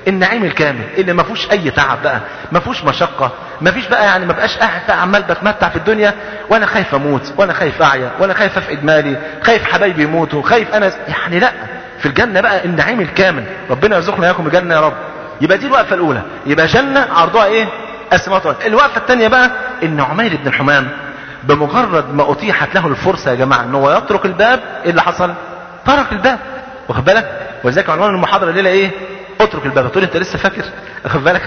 النعيم الكامل اللي ما فيهوش اي تعب بقى، ما فيهوش مشقه، ما فيش بقى يعني ما بقاش قاعد بقى عمال بتمتع في الدنيا وانا خايف اموت، وانا خايف اعيا، وانا خايف افقد مالي، خايف حبايبي يموتوا، خايف انا يعني لا. في الجنه بقى النعيم الكامل، ربنا يرزقنا اياكم الجنه يا رب. يبقى دي الوقفه الاولى، يبقى جنه عرضها ايه؟ السماوات والارض. الوقفه الثانيه بقى ان عمير بن الحمام بمجرد ما اتيحت له الفرصه يا جماعه ان هو يترك الباب، ايه اللي حصل؟ ترك الباب، واخد بالك؟ ولذلك عنوان المحاضره الليله ايه؟ اترك الباب. تقول انت لسه فاكر؟ واخد بالك؟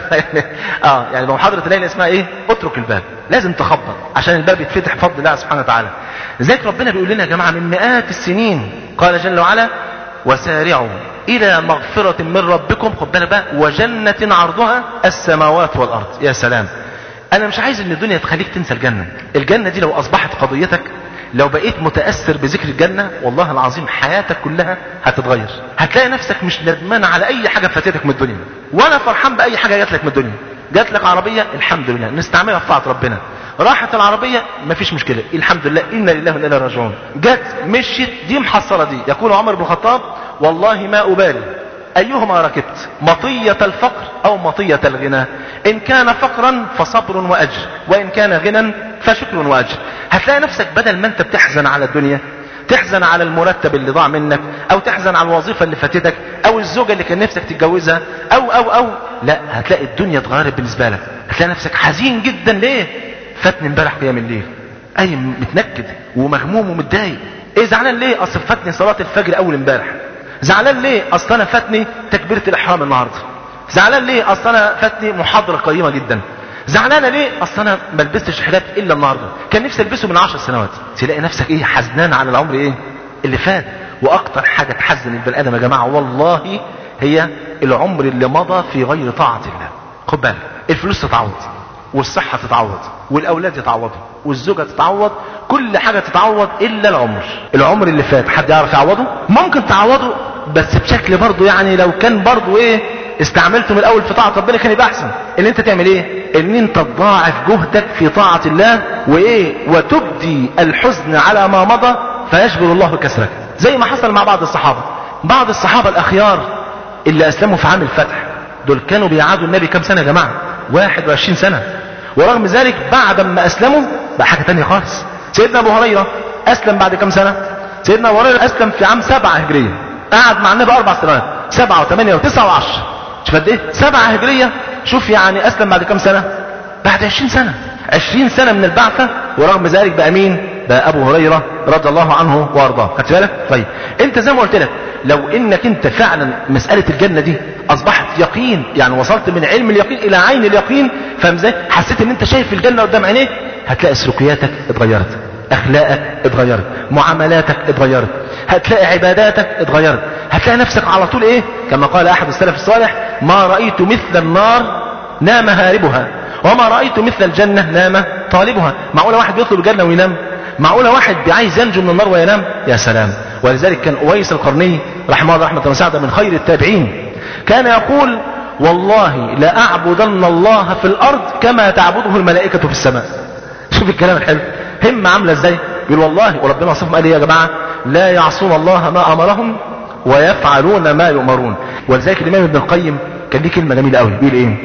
اه يعني محاضره الليله اسمها ايه؟ اترك الباب. لازم تخبط عشان الباب يتفتح بفضل الله سبحانه وتعالى. لذلك ربنا بيقول لنا يا جماعه من مئات السنين قال جل وعلا وسارعوا الى مغفره من ربكم، خد بالك بقى، وجنه عرضها السماوات والارض. يا سلام. انا مش عايز ان الدنيا تخليك تنسى الجنه. الجنه دي لو اصبحت قضيتك، لو بقيت متأثر بذكر الجنة، والله العظيم حياتك كلها هتتغير. هتلاقي نفسك مش ندمان على اي حاجة فاتتك من الدنيا، ولا فرحان بأي حاجة جات لك من الدنيا. جات لك عربية الحمد لله نستعملها في طاعة ربنا. راحت العربية مفيش مشكلة الحمد لله، إنا لله وإنا إليه راجعون. جت مشيت دي محصلة دي. يقول عمر بن الخطاب والله ما أبالي أيهما ركبت، مطية الفقر أو مطية الغنى، إن كان فقرا فصبر وأجر، وإن كان غنى فشكر وأجر. هتلاقي نفسك بدل ما أنت بتحزن على الدنيا، تحزن على المرتب اللي ضاع منك، أو تحزن على الوظيفة اللي فاتتك، أو الزوجة اللي كان نفسك تتجوزها، أو أو أو لا، هتلاقي الدنيا اتغيرت بالنسبة لك. هتلاقي نفسك حزين جدا. ليه؟ فاتني امبارح قيام الليل، أي متنكد ومغموم ومتضايق. إيه زعلان ليه؟ أصل فاتني صلاة الفجر أول امبارح. زعلان ليه؟ اصل انا فاتني تكبيرة الاحرام النهاردة. زعلان ليه؟ اصل انا فاتني محاضرة قيمة جدا. زعلانة ليه؟ اصل انا ما لبستش حجاب الا النهاردة، كان نفسي البسه من عشر سنوات. تلاقي نفسك ايه؟ حزنان على العمر ايه اللي فات. واكتر حاجة تحزن البني ادم يا جماعة والله هي العمر اللي مضى في غير طاعة الله. خد بالك، الفلوس تتعوض، والصحة تتعوض، والاولاد يتعوضوا، والزوجة تتعوض، كل حاجة تتعوض الا العمر. العمر اللي فات حد يعرف يعوضه؟ ممكن تعوضه بس بشكل برضه يعني لو كان برضه ايه استعملته من الاول في طاعة ربنا كان يبقى احسن. ان انت تعمل ايه؟ ان انت تضاعف جهدك في طاعة الله، وايه، وتبدي الحزن على ما مضى فيجبر الله كسرك. زي ما حصل مع بعض الصحابة. بعض الصحابة الاخيار اللي اسلموا في عام الفتح، دول كانوا بيعادوا النبي كام سنة يا جماعة؟ واحد وعشرين سنة. ورغم ذلك بعد ما اسلموا بقى حاجة تانية خالص. سيدنا ابو هريرة اسلم بعد كام سنة؟ سيدنا ابو هريرة اسلم في عام سبعة هجرية، قعد مع النبي اربع سنوات، سبعة وثمانية وتسعة وعشر. شوف قد ايه؟ سبعة هجرية. شوف يعني اسلم بعد كام سنة؟ بعد عشرين سنة. عشرين سنة من البعثة، ورغم ذلك بقى مين؟ بقى ابو هريرة رضي الله عنه وارضاه. خدت بالك؟ طيب انت زي ما قلت لك، لو انك انت فعلا مسألة الجنة دي اصبحت يقين، يعني وصلت من علم اليقين الى عين اليقين، فاهم ازاي؟ حسيت ان انت شايف الجنة قدام عينيك، هتلاقي سلوكياتك اتغيرت، اخلاقك اتغيرت، معاملاتك اتغيرت، هتلاقي عباداتك اتغيرت، هتلاقي نفسك على طول ايه؟ كما قال احد السلف الصالح: ما رأيت مثل النار نام هاربها، وما رأيت مثل الجنة نام طالبها. معقولة واحد بيطلب الجنة وينام؟ معقولة واحد عايز ينجو من النار وينام؟ يا سلام. ولذلك كان أويس القرني رحمه الله رحمة واسعة من خير التابعين، كان يقول: والله لا أعبدن الله في الأرض كما تعبده الملائكة في السماء. شوف الكلام الحلو، همة عاملة ازاي؟ يقول والله، وربنا وصفهم قال ايه يا جماعة؟ لا يعصون الله ما أمرهم ويفعلون ما يؤمرون. ولذلك الإمام ابن القيم كان ليه كلمة جميلة قوي، بيقول ايه؟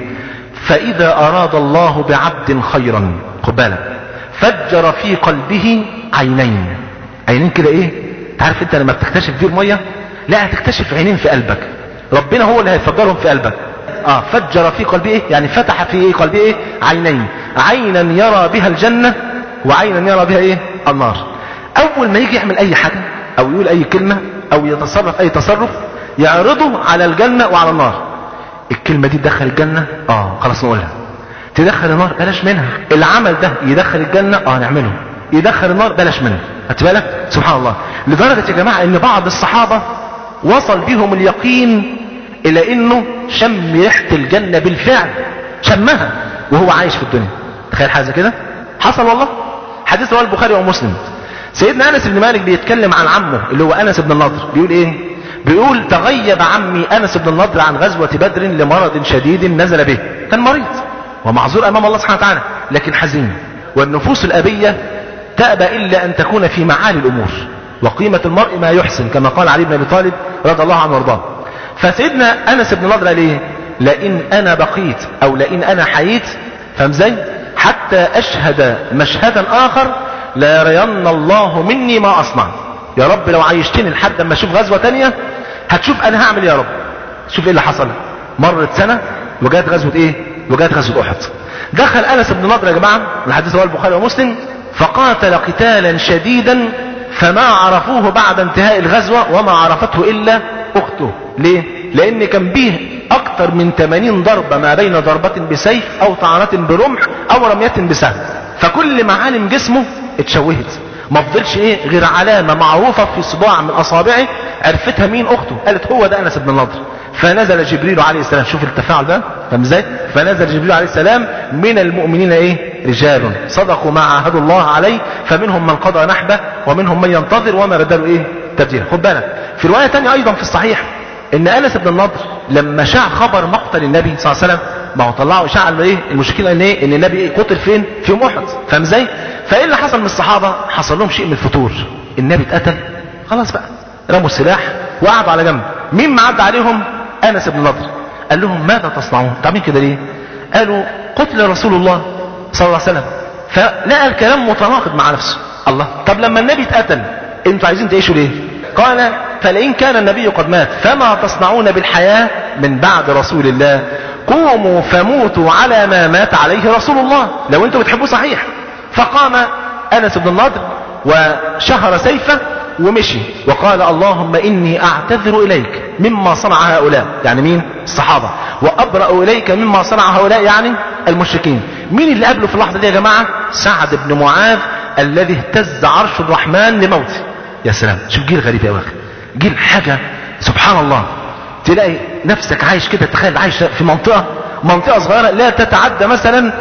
فإذا أراد الله بعبد خيرا، خد بالك، فجر في قلبه عينين. عينين كده ايه؟ تعرف انت لما بتكتشف بير مية، لا هتكتشف عينين في قلبك، ربنا هو اللي هيفجرهم في قلبك. اه فجر في قلبه ايه؟ يعني فتح في ايه قلبه ايه؟ عينين، عينا يرى بها الجنة، وعينا يرى بها ايه؟ النار. اول ما يجي يعمل اي حاجة او يقول اي كلمة او يتصرف اي تصرف، يعرضه على الجنة وعلى النار. الكلمة دي تدخل الجنة، اه خلاص نقولها. تدخل النار، بلاش منها. العمل ده يدخل الجنة، اه نعمله. يدخل النار، بلاش منه. خدت بالك؟ سبحان الله. لدرجة يا جماعة ان بعض الصحابة وصل بهم اليقين الى انه شم ريحة الجنة بالفعل، شمها وهو عايش في الدنيا. تخيل حاجة زي كده حصل والله. حديث رواه البخاري ومسلم. سيدنا انس بن مالك بيتكلم عن عمه اللي هو انس بن النضر، بيقول ايه؟ بيقول: تغيب عمي انس بن النضر عن غزوة بدر لمرض شديد نزل به. كان مريض ومعذور امام الله سبحانه وتعالى، لكن حزين. والنفوس الابية تأبى الا ان تكون في معالي الامور، وقيمة المرء ما يحسن، كما قال علي بن ابي طالب رضي الله عنه وارضاه. فسيدنا انس بن النضر قال ايه؟ لئن انا بقيت او لئن انا حييت، فاهم ازاي؟ حتى اشهد مشهدا اخر لا يرين الله مني ما اصنع. يا رب لو عايشتني لحد ما اشوف غزوة تانية هتشوف انا هعمل يا رب. شوف ايه اللي حصل. مرت سنة وجات غزوة ايه؟ وجات غزوة احد. دخل انس بن نضر يا جماعة، الحديث رواه البخاري ومسلم، فقاتل قتالا شديدا فما عرفوه بعد انتهاء الغزوة وما عرفته الا اخته. ليه؟ لان كان بيه اكتر من ثمانين ضربة ما بين ضربة بسيف او طعنة برمح او رمية بسهم، فكل معالم جسمه اتشوهت، ما فضلش ايه غير علامة معروفة في صباع من اصابعه عرفتها مين؟ اخته. قالت هو ده انس بن النضر. فنزل جبريل عليه السلام، شوف التفاعل ده فاهم ازاي؟ فنزل جبريل عليه السلام من المؤمنين ايه؟ رجال صدقوا ما عاهدوا الله عليه فمنهم من قضى نحبه ومنهم من ينتظر وما بدلوا ايه؟ تبديلا. خد بالك في رواية تانية ايضا في الصحيح ان انس بن النضر لما شاع خبر مقتل النبي صلى الله عليه وسلم، ما هو طلعوا اشاعه ايه؟ المشكله ان ايه؟ ان النبي إيه؟ قتل فين؟ في يوم احد، فاهم ازاي؟ فايه اللي حصل من الصحابه؟ حصل لهم شيء من الفتور. النبي اتقتل خلاص بقى، رموا السلاح وقعدوا على جنب. مين معدى عليهم؟ انس بن النضر. قال لهم ماذا تصنعون؟ تعملين كده ليه؟ قالوا قتل رسول الله صلى الله عليه وسلم. فلقى الكلام متناقض مع نفسه. الله، طب لما النبي اتقتل انتوا عايزين تعيشوا ليه؟ قال فلئن كان النبي قد مات فما تصنعون بالحياة من بعد رسول الله؟ قوموا فموتوا على ما مات عليه رسول الله لو انتوا بتحبوه صحيح. فقام انس بن النضر وشهر سيفه ومشي وقال اللهم اني اعتذر اليك مما صنع هؤلاء، يعني مين؟ الصحابة، وابرأ اليك مما صنع هؤلاء يعني المشركين. مين اللي قابله في اللحظة دي يا جماعة؟ سعد بن معاذ الذي اهتز عرش الرحمن لموته. يا سلام، شوف جيل غريب يا واخي، جيل حاجة سبحان الله. تلاقي نفسك عايش كده، تخيل عايش في منطقة منطقة صغيرة لا تتعدى مثلا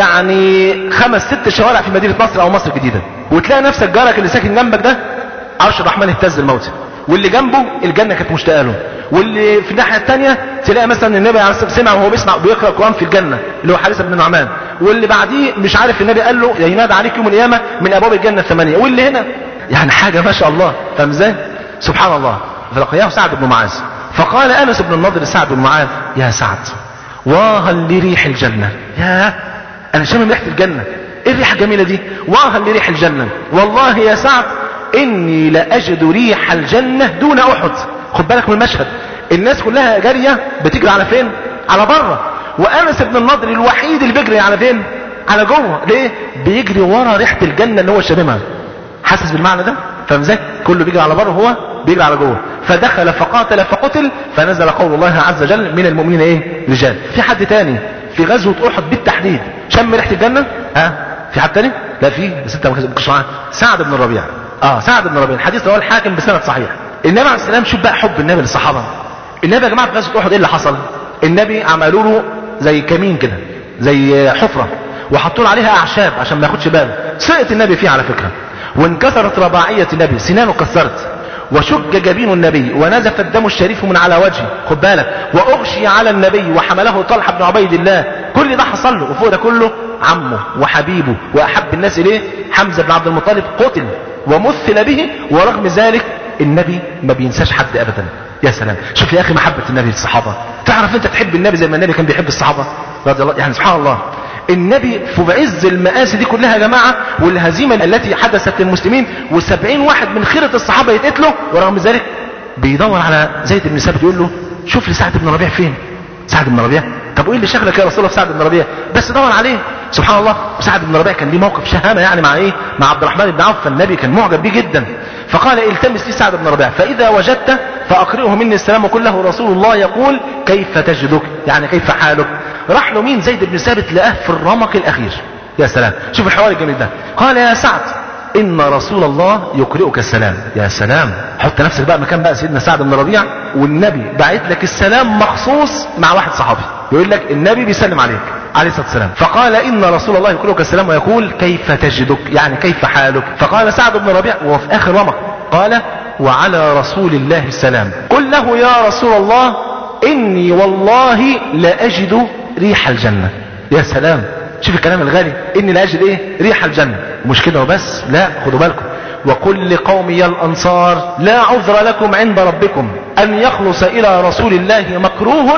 يعني خمس ست شوارع في مدينة نصر او مصر الجديدة، وتلاقي نفسك جارك اللي ساكن جنبك ده عرش الرحمن اهتز الموت، واللي جنبه الجنة كانت مشتاقه له، واللي في الناحية التانية تلاقي مثلا النبي عليه الصلاة والسلام سمع وهو بيسمع بيقرأ القرآن في الجنة اللي هو حارثة بن نعمان، واللي بعديه مش عارف النبي قال له ينادى عليك يوم القيامة من ابواب الجنة الثمانية، واللي هنا يعني حاجة ما شاء الله، فاهم ازاي؟ سبحان الله. فلقياه سعد بن معاذ فقال انس بن النضر لسعد بن معاذ يا سعد واها لريح الجنة، يا انا شامم ريحة الجنة، ايه الريحة الجميلة دي؟ واها لريح الجنة، والله يا سعد اني لاجد ريح الجنة دون احد. خد بالك من المشهد، الناس كلها جارية بتجري على فين؟ على بره، وانس بن النضر الوحيد اللي بيجري على فين؟ على جوه. ليه؟ بيجري ورا ريحة الجنة اللي هو شاممها. حاسس بالمعنى ده؟ فاهم ازاي؟ كله بيجري على بره وهو بيجري على جوه. فدخل فقاتل فقتل فنزل قول الله عز وجل من المؤمنين ايه؟ رجال. في حد تاني في غزوة احد بالتحديد شم ريحة الجنة؟ ها؟ في حد تاني؟ لا في، بس انت ما كنتش معاه. سعد بن الربيع. اه سعد بن الربيع، الحديث رواه الحاكم بسند صحيح. النبي عليه السلام، شوف بقى حب النبي للصحابة. النبي يا جماعة في غزوة احد ايه اللي حصل؟ النبي عملوا له زي كمين كده، زي حفرة، وحطوا له عليها اعشاب عشان ما ياخدش باله. سقط النبي فيه على فكرة، وانكسرت رباعية النبي، سنانه كسرت، وشج جبين النبي، ونزف الدم الشريف من على وجهه. خد بالك، واغشي على النبي وحمله طلحة بن عبيد الله. كل ده حصل له، وفوق ده كله عمه وحبيبه واحب الناس اليه حمزة بن عبد المطلب قتل ومثل به، ورغم ذلك النبي ما بينساش حد ابدا. يا سلام، شوف يا اخي محبة النبي للصحابة. تعرف انت تحب النبي زي ما النبي كان بيحب الصحابة رضي الله، يعني سبحان الله. النبي في عز المآسي دي كلها يا جماعة، والهزيمة التي حدثت للمسلمين، وسبعين واحد من خيرة الصحابة يتقتلوا، ورغم ذلك بيدور على زيد بن ثابت يقول له شوف لي سعد بن ربيع فين؟ سعد بن ربيع؟ طب وايه اللي شغلك يا رسول الله في سعد بن ربيع؟ بس دور عليه. سبحان الله. وسعد بن ربيع كان ليه موقف شهامة يعني مع ايه؟ مع عبد الرحمن بن عوف، فالنبي كان معجب بيه جدا، فقال التمس لي سعد بن ربيع فاذا وجدت فاقرئه مني السلام وقل له رسول الله يقول كيف تجدك، يعني كيف حالك. راح له مين؟ زيد بن ثابت، لقاه في الرمق الاخير. يا سلام، شوف الحوار الجميل ده. قال يا سعد ان رسول الله يقرئك السلام. يا سلام، حط نفسك بقى مكان بقى سيدنا سعد بن ربيع، والنبي باعت لك السلام مخصوص مع واحد صحابي، يقول لك النبي بيسلم عليك عليه الصلاة والسلام. فقال ان رسول الله يقرئك السلام ويقول كيف تجدك، يعني كيف حالك. فقال سعد بن ربيع وهو في اخر رمق، قال وعلى رسول الله السلام، قل له يا رسول الله اني والله لا اجد ريح الجنة. يا سلام، شوف الكلام الغالي، اني لا اجد ايه؟ ريح الجنة. مش كده وبس، لا، خدوا بالكم. وقل لقومي الانصار لا عذر لكم عند ربكم ان يخلص الى رسول الله مكروه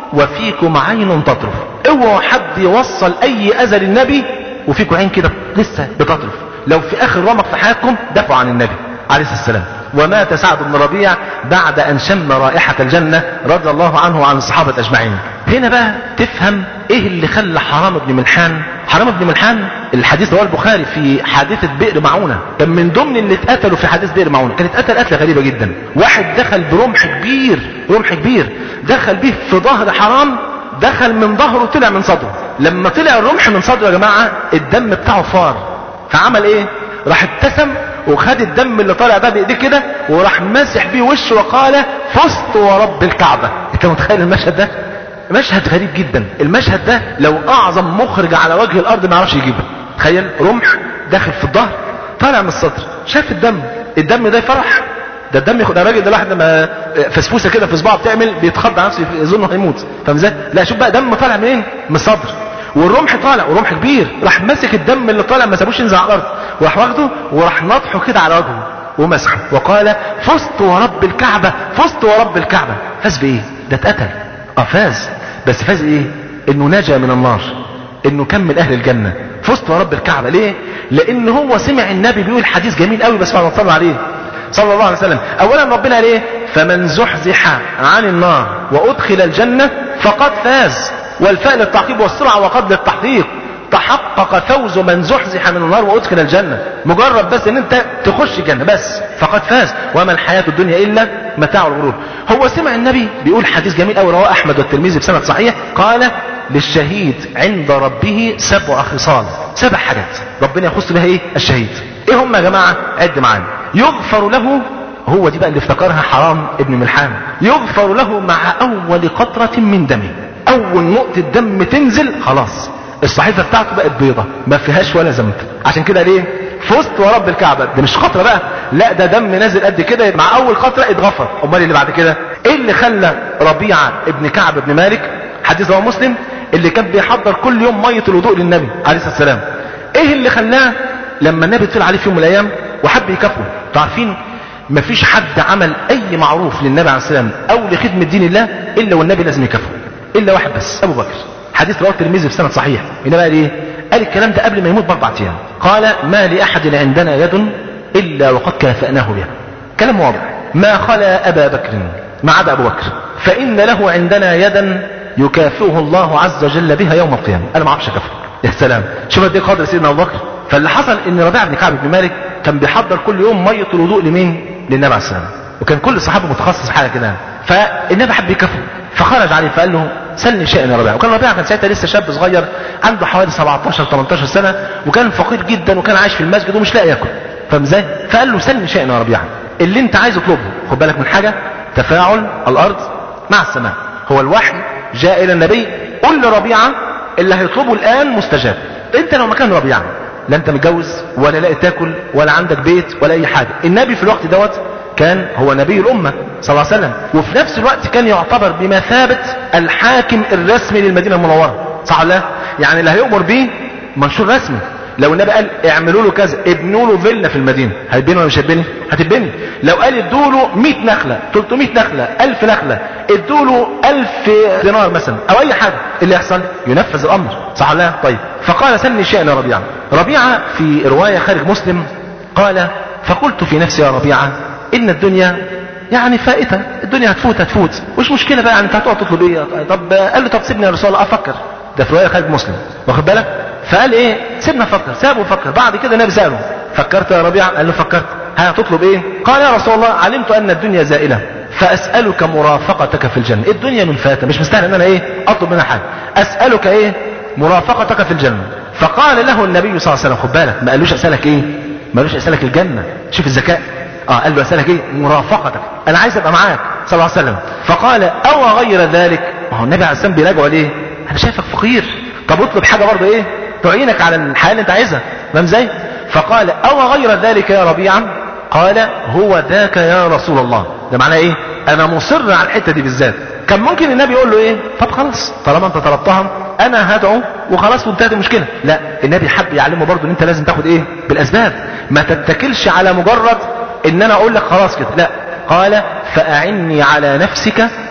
وفيكم عين تطرف. اوعوا حد يوصل اي اذى للنبي وفيكم عين كده لسه بتطرف. لو في اخر رمق في حياتكم دافعوا عن النبي عليه الصلاه والسلام. ومات سعد بن ربيع بعد ان شم رائحه الجنه رضي الله عنه وعن الصحابه اجمعين. هنا بقى تفهم ايه اللي خلى حرام بن ملحان. حرام بن ملحان الحديث رواه البخاري في حادثه بئر معونه، كان من ضمن اللي اتقتلوا في حادث بئر معونه. كان اتقتل قتله غريبه جدا. واحد دخل برمح كبير، رمح كبير دخل به في ظهر حرام، دخل من ظهره طلع من صدره. لما طلع الرمح من صدره يا جماعه الدم بتاعه فار. فعمل ايه؟ راح ابتسم وخد الدم اللي طالع ده بايديه كده وراح ماسح بيه وشه وقال فزت ورب الكعبه. انت متخيل المشهد ده؟ مشهد غريب جدا. المشهد ده لو اعظم مخرج على وجه الارض ما يعرفش يجيبه. تخيل رمح داخل في الظهر طالع من الصدر، شاف الدم، الدم ده فرح. ده الدم ياخد الراجل ده الواحد لما فسفوسه كده في صباعه بتعمل بيتخض على نفسه يظن هيموت، فاهم ازاي؟ لا شوف بقى دم طالع منين؟ من الصدر، والرمح طالع ورمح كبير. راح ماسك الدم اللي طالع ما سابوش ينزل على الارض وراح واخده وراح نطحه كده على وجهه ومسحه وقال فزت ورب الكعبه فزت ورب الكعبه. فاز بايه؟ ده اتقتل. اه فاز، بس فاز ايه؟ انه نجا من النار، انه كان من اهل الجنه. فزت ورب الكعبه. ليه؟ لان هو سمع النبي بيقول حديث جميل قوي بس ما صلى عليه صلى الله عليه وسلم. اولا ربنا قال ايه؟ فمن زحزح عن النار وادخل الجنه فقد فاز، والفاء للتعقيب والسرعه وقد للتحقيق. تحقق فوز من زحزح من النار وادخل الجنه. مجرد بس ان انت تخش الجنه بس فقد فاز، وما الحياه الدنيا الا متاع الغرور. هو سمع النبي بيقول حديث جميل قوي رواه احمد والترمذي بسند صحيح، قال للشهيد عند ربه سبع خصال. سبع حاجات ربنا يخص بها ايه؟ الشهيد. ايه هم يا جماعه؟ عد معانا. يغفر له، هو دي بقى اللي افتكرها حرام ابن ملحان، يغفر له مع اول قطره من دمه. اول نقطه دم تنزل خلاص الصحيفه بتاعته بقت بيضه ما فيهاش ولا ذنب. عشان كده ليه؟ فزت ورب الكعبه. ده مش قطره بقى، لا ده دم نازل قد كده مع اول قطره اتغفر. امال اللي بعد كده ايه اللي خلى ربيعه ابن كعب بن مالك، حديث رواه مسلم، اللي كان بيحضر كل يوم ميه الوضوء للنبي عليه الصلاه والسلام، ايه اللي خلاه لما النبي طلع عليه في يوم من الايام وحب يكافئه؟ انتوا عارفين مفيش حد عمل اي معروف للنبي عليه الصلاه والسلام او لخدمه دين الله الا والنبي لازم يكافئه، الا واحد بس، ابو بكر. حديث رواه الترمذي في سند صحيح. انما قال ايه؟ قال الكلام ده قبل ما يموت باربع ايام. قال ما لاحد عندنا يد الا وقد كافأناه بها. كلام واضح. ما خلا ابا بكر ما عدا ابو بكر فان له عندنا يدا يكافئه الله عز وجل بها يوم القيامه. انا ما اعرفش اكافئه. يا سلام، شوف قد ايه قدر سيدنا ابو بكر. فاللي حصل ان ربيعه بن كعب بن مالك كان بيحضر كل يوم ميه الوضوء لمين؟ للنبي عليه السلام، وكان كل الصحابه متخصص في حاجه كده. فالنبي حب يكافئه فخرج عليه فقال له سلني شيئا يا ربيعه. وكان ربيعه كان ساعتها لسه شاب صغير عنده حوالي سبعتاشر تمنتاشر سنه، وكان فقير جدا وكان عايش في المسجد ومش لاقي ياكل، فاهم ازاي؟ فقال له سلني شيئا يا ربيعه، اللي انت عايز اطلبه. خد بالك من حاجه، تفاعل الارض مع السماء. هو الوحي جاء الى النبي قل لربيعه اللي هيطلبه الان مستجاب. انت لو مكان ربيعه لا انت متجوز ولا لاقي تاكل ولا عندك بيت ولا اي حاجه. النبي في الوقت دوت كان هو نبي الامه صلى الله عليه وسلم، وفي نفس الوقت كان يعتبر بمثابه الحاكم الرسمي للمدينه المنوره، صح ولا لا؟ يعني اللي هيؤمر بيه منشور رسمي. لو النبي قال اعملوا له كذا، ابنوا له فيلا في المدينه، هيتبني ولا مش هيتبني؟ هتتبني. لو قال ادوا له مية نخله، تلتمية نخله، ألف نخله، ادوا له ألف دينار مثلا او اي حاجه، اللي يحصل ينفذ الامر، صح ولا لا؟ طيب فقال سلني شيئا يا ربيعه. ربيعه في روايه خارج مسلم قال فقلت في نفسي يا ربيعه ان الدنيا يعني فائته، الدنيا هتفوت هتفوت وش مشكله بقى، يعني انت هتقعد تطلب ايه؟ طب قال له طب سيبني يا رسول الله افكر. ده في روايه خارج مسلم، واخد بالك؟ فقال ايه؟ سيبنا افكر. سابه يفكر. بعد كده النبي ساله فكرت يا ربيعه؟ قال له فكرت. هتطلب ايه؟ قال يا رسول الله علمت ان الدنيا زائله فاسالك مرافقتك في الجنه. الدنيا من فاتة مش مستاهل ان انا ايه اطلب منها حاجه، اسالك ايه؟ مرافقتك في الجنه. فقال له النبي صلى الله عليه وسلم، خد بالك ما قالوش اسالك ايه؟ ما قالوش اسالك الجنه، شوف الذكاء. اه قال له اسالك ايه؟ مرافقتك، انا عايز ابقى معاك صلى الله عليه وسلم. فقال او غير ذلك. ما هو النبي عليه السلام بيراجعه ليه؟ انا شايفك فقير، طب اطلب حاجه برضه ايه تعينك على الحياه اللي انت عايزها، فاهم ازاي؟ فقال او غير ذلك يا ربيعه. قال هو ذاك يا رسول الله. ده معناه ايه؟ انا مصر على الحته دي بالذات. كان ممكن النبي يقول له ايه؟ طب خلاص طالما انت طلبتها انا هدعو وخلاص وانتهت المشكله. لا، النبي حب يعلمه برضه ان انت لازم تاخد ايه؟ بالاسباب، ما تتكلش على مجرد ان انا اقول لك خلاص كده، لا. قال فاعني على نفسك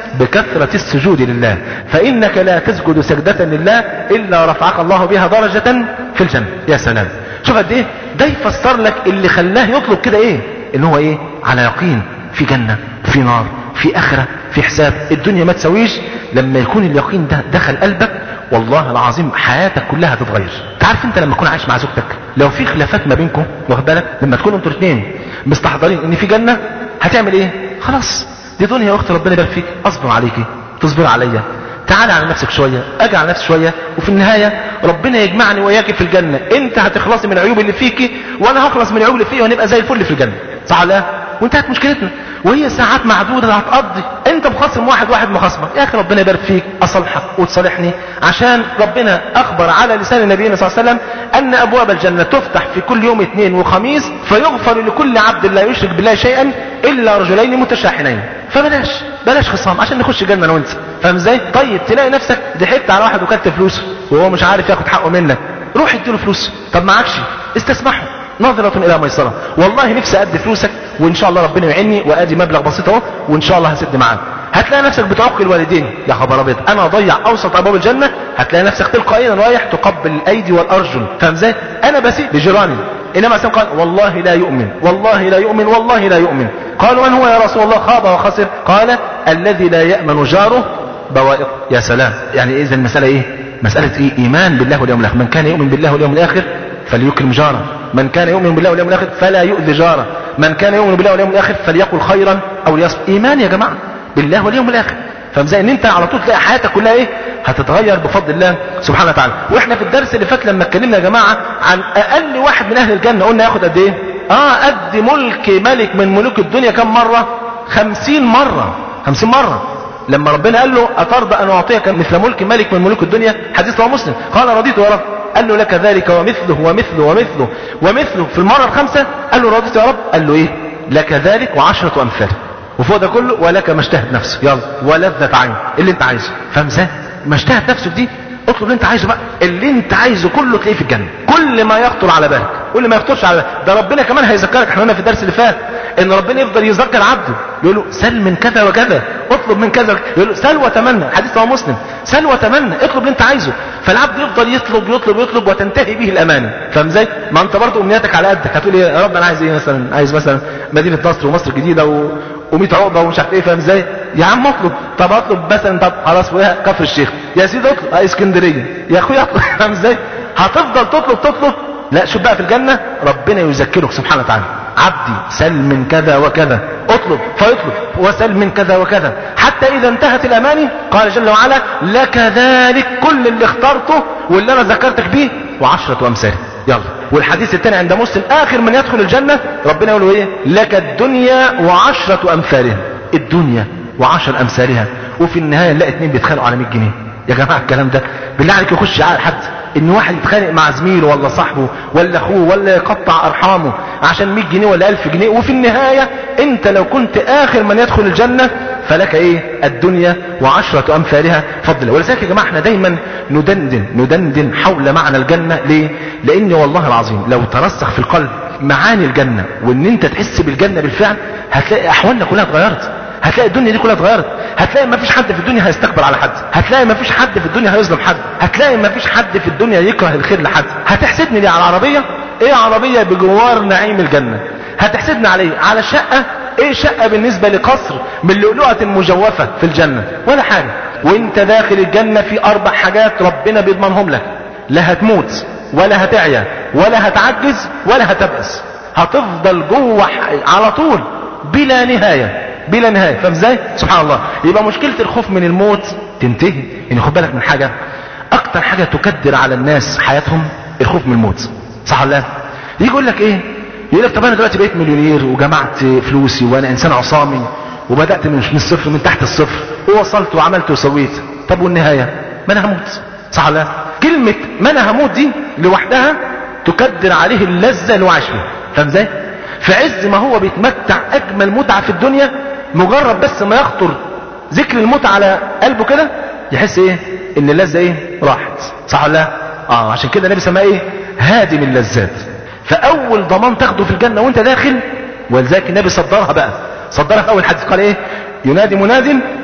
بكثرة السجود لله، فإنك لا تسجد سجدة لله إلا رفعك الله بها درجة في الجنة. يا سلام، شوف قد ايه ده يفسر لك اللي خلاه يطلب كده ايه، ان هو ايه، على يقين في جنة، في نار، في اخرة، في حساب. الدنيا ما تسويش لما يكون اليقين ده دخل قلبك، والله العظيم حياتك كلها تتغير. تعرف انت لما تكون عايش مع زوجتك لو في خلافات ما بينكم، واخد بالك، لما تكونوا انتوا الاثنين مستحضرين ان في جنة، هتعمل ايه؟ خلاص دي دنيا يا اختي، ربنا يبارك فيك، اصبر عليكي، تصبر عليا، تعالى على نفسك شوية، اجي على نفسي شوية، وفي النهاية ربنا يجمعني وياكي في الجنة. انت هتخلصي من العيوب اللي فيكي وانا هخلص من العيوب اللي فيا، ونبقى زي الفل في الجنة، صح ولا لا؟ وانتهت مشكلتنا، وهي ساعات معدودة هتقضي. انت مخاصم واحد، واحد مخاصمك، يا اخي ربنا يبارك فيك، اصلحك وتصالحني، عشان ربنا اخبر على لسان نبينا صلى الله عليه وسلم ان ابواب الجنة تفتح في كل يوم اثنين وخميس، فيغفر لكل عبد لا يشرك بالله شيئا الا رجلين متشاحنين. فبلاش بلاش خصام عشان نخش جنة انا وانت، فاهم ازاي؟ طيب تلاقي نفسك ضحكت على واحد وكلت فلوسه وهو مش عارف ياخد حقه منك، روح اديله فلوس. طب معكش، استسمحه، نظرة الى ميسرة، والله نفسي ادي فلوسك وان شاء الله ربنا يعيني وادي مبلغ بسيط اهو وان شاء الله هسد معاك. هتلاقي نفسك بتعق الوالدين، يا خبر ابيض انا اضيع اوسط ابواب الجنة. هتلاقي نفسك تلقائيا رايح تقبل الايدي والارجل، فاهم ازاي؟ انا بسيء لجيراني، انما اسلم قال والله لا يؤمن، والله لا يؤمن، والله لا يؤمن. قالوا من هو يا رسول الله؟ خاب وخسر. قال الذي لا يأمن جاره بوائق. يا سلام، يعني اذا المسألة ايه؟ مسألة ايه؟ ايمان بالله واليوم الاخر. من كان يؤمن بالله واليوم الاخر فليكرم جاره، من كان يؤمن بالله واليوم الاخر فلا يؤذي جاره، من كان يؤمن بالله واليوم الاخر فليقل خيرا او ليصمت. ايمان يا جماعة بالله واليوم الاخر، فاهم ازاي؟ ان انت على طول تلاقي حياتك كلها ايه؟ هتتغير بفضل الله سبحانه وتعالى. واحنا في الدرس اللي فات لما اتكلمنا يا جماعة عن اقل واحد من اهل الجنة قلنا ياخد قد ايه؟ اه قد ملك ملك من ملوك الدنيا. كم مرة؟ خمسين مرة، خمسين مرة. لما ربنا قال له اترضى ان اعطيك مثل ملك ملك من ملوك الدنيا، حديث رواه مسلم، قال رضيت يا رب. قال له لك ذلك ومثله ومثله ومثله ومثله في المرة الخامسة. قال له رضيت يا رب. قال له ايه؟ لك ذلك وعشرة امثاله، وفوق ده كله ولك ما اشتهت نفسك، يلا ولذة عين اللي انت عايزه، فاهم ازاي؟ ما اشتهت نفسك دي اطلب اللي انت عايزه بقى، اللي انت عايزه كله تلاقيه في الجنة، كل ما يخطر على بالك، كل ما يخطرش على بالك. ده ربنا كمان هيذكرك، احنا قلنا في الدرس اللي فات ان ربنا يفضل يذكر عبده، يقول له سل من كذا وكذا، اطلب من كذا، يقول له سل وتمنى، حديث رواه مسلم، سل وتمنى، اطلب اللي انت عايزه. فالعبد يفضل يطلب يطلب يطلب وتنتهي به الاماني، فاهم ازاي؟ ما انت برضه امنياتك على قدك، هتقول ايه يا رب انا عايز ايه مثلا؟ عايز مثلا مدينة نصر ومصر الجديدة و ومية عقبة ومش عارف ايه، فاهم ازاي؟ يا عم اطلب. طب اطلب مثلا، طب خلاص ويا كفر الشيخ، يا سيدي اطلب اه اسكندرية، يا اخويا اطلب، فاهم ازاي؟ هتفضل تطلب تطلب. لا شوف بقى في الجنة ربنا يذكرك سبحانه وتعالى، عبدي سل من كذا وكذا، اطلب فيطلب، وسل من كذا وكذا، حتى اذا انتهت الاماني قال جل وعلا لك ذلك، كل اللي اخترته واللي انا ذكرتك بيه وعشرة امثاله. يلا. والحديث الثاني عند مسلم، اخر من يدخل الجنة ربنا يقول له ايه؟ لك الدنيا وعشرة امثالها، الدنيا وعشر امثالها. وفي النهاية نلاقي اتنين بيتخانقوا على مية جنيه. يا جماعة الكلام ده بالله عليك يخش على حد ان واحد يتخانق مع زميله ولا صاحبه ولا اخوه ولا يقطع ارحامه عشان مية جنيه ولا الف جنيه؟ وفي النهاية انت لو كنت اخر من يدخل الجنة فلك ايه؟ الدنيا وعشرة امثالها فضلا. ولذلك يا جماعة احنا دايما ندندن ندندن حول معنى الجنة. ليه؟ لان والله العظيم لو ترسخ في القلب معاني الجنة وان انت تحس بالجنة بالفعل، هتلاقي احوالنا كلها اتغيرت، هتلاقي الدنيا دي كلها اتغيرت، هتلاقي ما فيش حد في الدنيا هيستكبر على حد، هتلاقي ما فيش حد في الدنيا هيظلم حد، هتلاقي ما فيش حد في الدنيا يكره الخير لحد. هتحسدني ليه على عربية؟ ايه عربية بجوار نعيم الجنة؟ هتحسدني عليه على شقة؟ ايه شقة بالنسبة لقصر من لؤلؤة مجوفة في الجنة؟ ولا حاجة. وانت داخل الجنة في اربع حاجات ربنا بيضمنهم لك، لا هتموت ولا هتعيا ولا هتعجز ولا هتبأس، هتفضل جوه على طول بلا نهاية بلا نهاية، فاهم ازاي؟ سبحان الله. يبقى مشكلة الخوف من الموت تنتهي. يعني خد بالك من حاجة، اكتر حاجة تكدر على الناس حياتهم الخوف من الموت، صح ولا لا؟ يجي يقول لك ايه؟ يقول لك طب انا دلوقتي بقيت مليونير وجمعت فلوسي وانا انسان عصامي وبدأت من الصفر، من تحت الصفر، ووصلت وعملت وسويت، طب والنهاية؟ ما انا هموت، صح ولا لا؟ كلمة ما انا هموت دي لوحدها تكدر عليه اللذة اللي هو عايش فيها، فاهم ازاي؟ في عز ما هو بيتمتع اجمل متعة في الدنيا، مجرد بس ما يخطر ذكر الموت على قلبه كده يحس ايه؟ ان اللذة ايه؟ راحت، صح ولا لا؟ اه عشان كده النبي سماه ايه؟ هادم اللذات. فاول ضمان تاخده في الجنة وانت داخل، ولذلك النبي صدرها بقى، صدرها في اول حديث قال ايه؟ ينادي مناد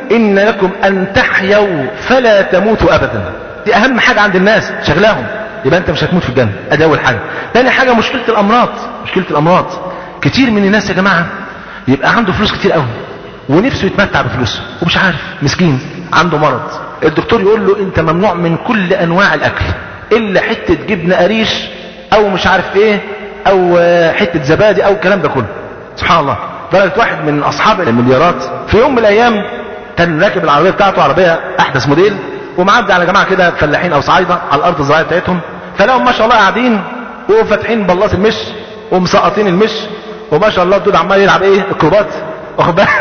إن لكم أن تحيوا فلا تموتوا أبدا. دي أهم حاجة عند الناس شغلاهم، يبقى أنت مش هتموت في الجنة. أدي أول حاجة. تاني حاجة مشكلة الأمراض. مشكلة الأمراض كتير من الناس يا جماعة يبقى عنده فلوس كتير قوي ونفسه يتمتع بفلوسه ومش عارف، مسكين عنده مرض، الدكتور يقول له أنت ممنوع من كل أنواع الأكل إلا حتة جبنة قريش أو مش عارف إيه أو حتة زبادي أو الكلام ده كله. سبحان الله. درجة واحد من أصحاب المليارات في يوم من الأيام كان راكب العربية بتاعته، عربية أحدث موديل، ومعدي على جماعة كده فلاحين أو صعايدة على الأرض الزراعية بتاعتهم، فلاهم ما شاء الله قاعدين وفاتحين بلاص المش ومسقطين المش، وما شاء الله الدود عمال يلعب ايه الكروبات، واخد بالك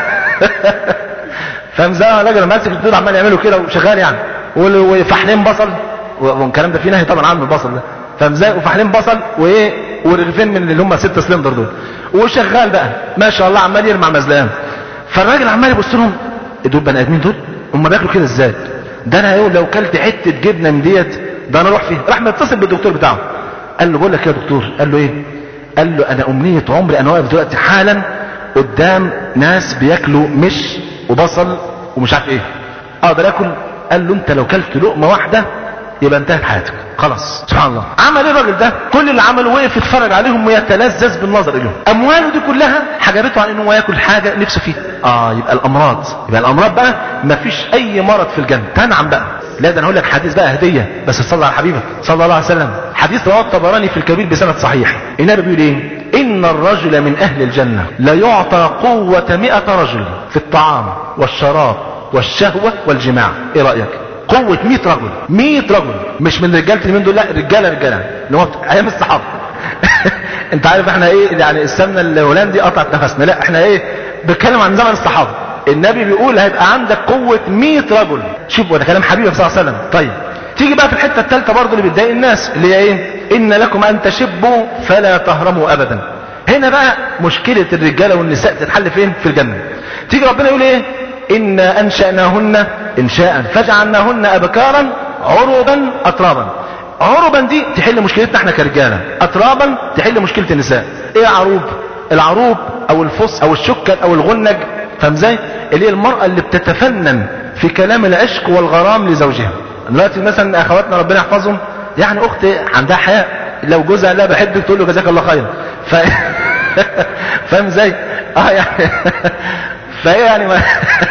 فمزاها راجل ماسك الدود عمال يعملوا كده وشغال يعني، وفحلين بصل، والكلام ده فيه نهي طبعا عن البصل ده، فمزاها وفحلين بصل وايه ورغيفين من اللي هم ست سلندر دول، وشغال بقى ما شاء الله عمال يرمع مزلقان. فالراجل عمال يبص لهم، دول بني ادمين دول هم بياكلوا كده ازاي؟ ده انا يقول لو كلت حته جبنه من ديت ده انا اروح فيه. راح متصل بالدكتور بتاعه، قال له بقول لك يا دكتور، قال له ايه؟ قال له انا امنيه عمري انا واقف دلوقتي حالا قدام ناس بياكلوا مش وبصل ومش عارف ايه، اقدر اكل؟ قال له انت لو كلت لقمه واحده يبقى انتهت حياتك خلاص. سبحان الله. عمل ايه الراجل ده؟ كل اللي عمله وقف يتفرج عليهم ويتلذذ بالنظر اليهم. امواله دي كلها حجبته عن انه ياكل حاجه نفسه فيها. اه يبقى الامراض، يبقى الامراض بقى مفيش اي مرض في الجنه. تنعم بقى. لا ده انا هقول لك حديث بقى هديه، بس صلى على حبيبك صلى الله عليه وسلم. حديث رواه الطبراني في الكبير بسند صحيح. النبي بيقول ايه؟ ان الرجل من اهل الجنه لا يعطى قوه مئة رجل في الطعام والشراب والشهوه والجماع. ايه رايك؟ قوة مئة رجل، مئة رجل، مش من رجالة اليمين دول، لا رجالة رجالة اللي هو ايام الصحابة. انت عارف احنا ايه يعني السمنة الهولندي قطعت نفسنا، لا احنا ايه بنتكلم عن زمن الصحابة. النبي بيقول هيبقى عندك قوة مئة رجل. شوف وده كلام حبيبي صلى الله عليه وسلم. طيب تيجي بقى في الحتة الثالثة برضه اللي بتضايق الناس، اللي هي ايه؟ ان لكم ان تشبوا فلا تهرموا ابدا. هنا بقى مشكلة الرجالة والنساء تتحل فين؟ في الجنة. تيجي ربنا يقول ايه؟ إنا أنشأناهن إنشاء فجعلناهن أبكارا عربا أترابا. عربا دي تحل مشكلتنا احنا كرجالة، أترابا تحل مشكلة النساء. ايه عروب؟ العروب او الفص او الشكل او الغنج، فاهم ازاي؟ اللي هي المرأة اللي بتتفنن في كلام العشق والغرام لزوجها. دلوقتي مثلا اخواتنا ربنا يحفظهم، يعني اخت عندها حياء، لو جوزها لا بحبك تقول له جزاك الله خير. ف... فاهم ازاي؟ اه يعني فهي يعني ما,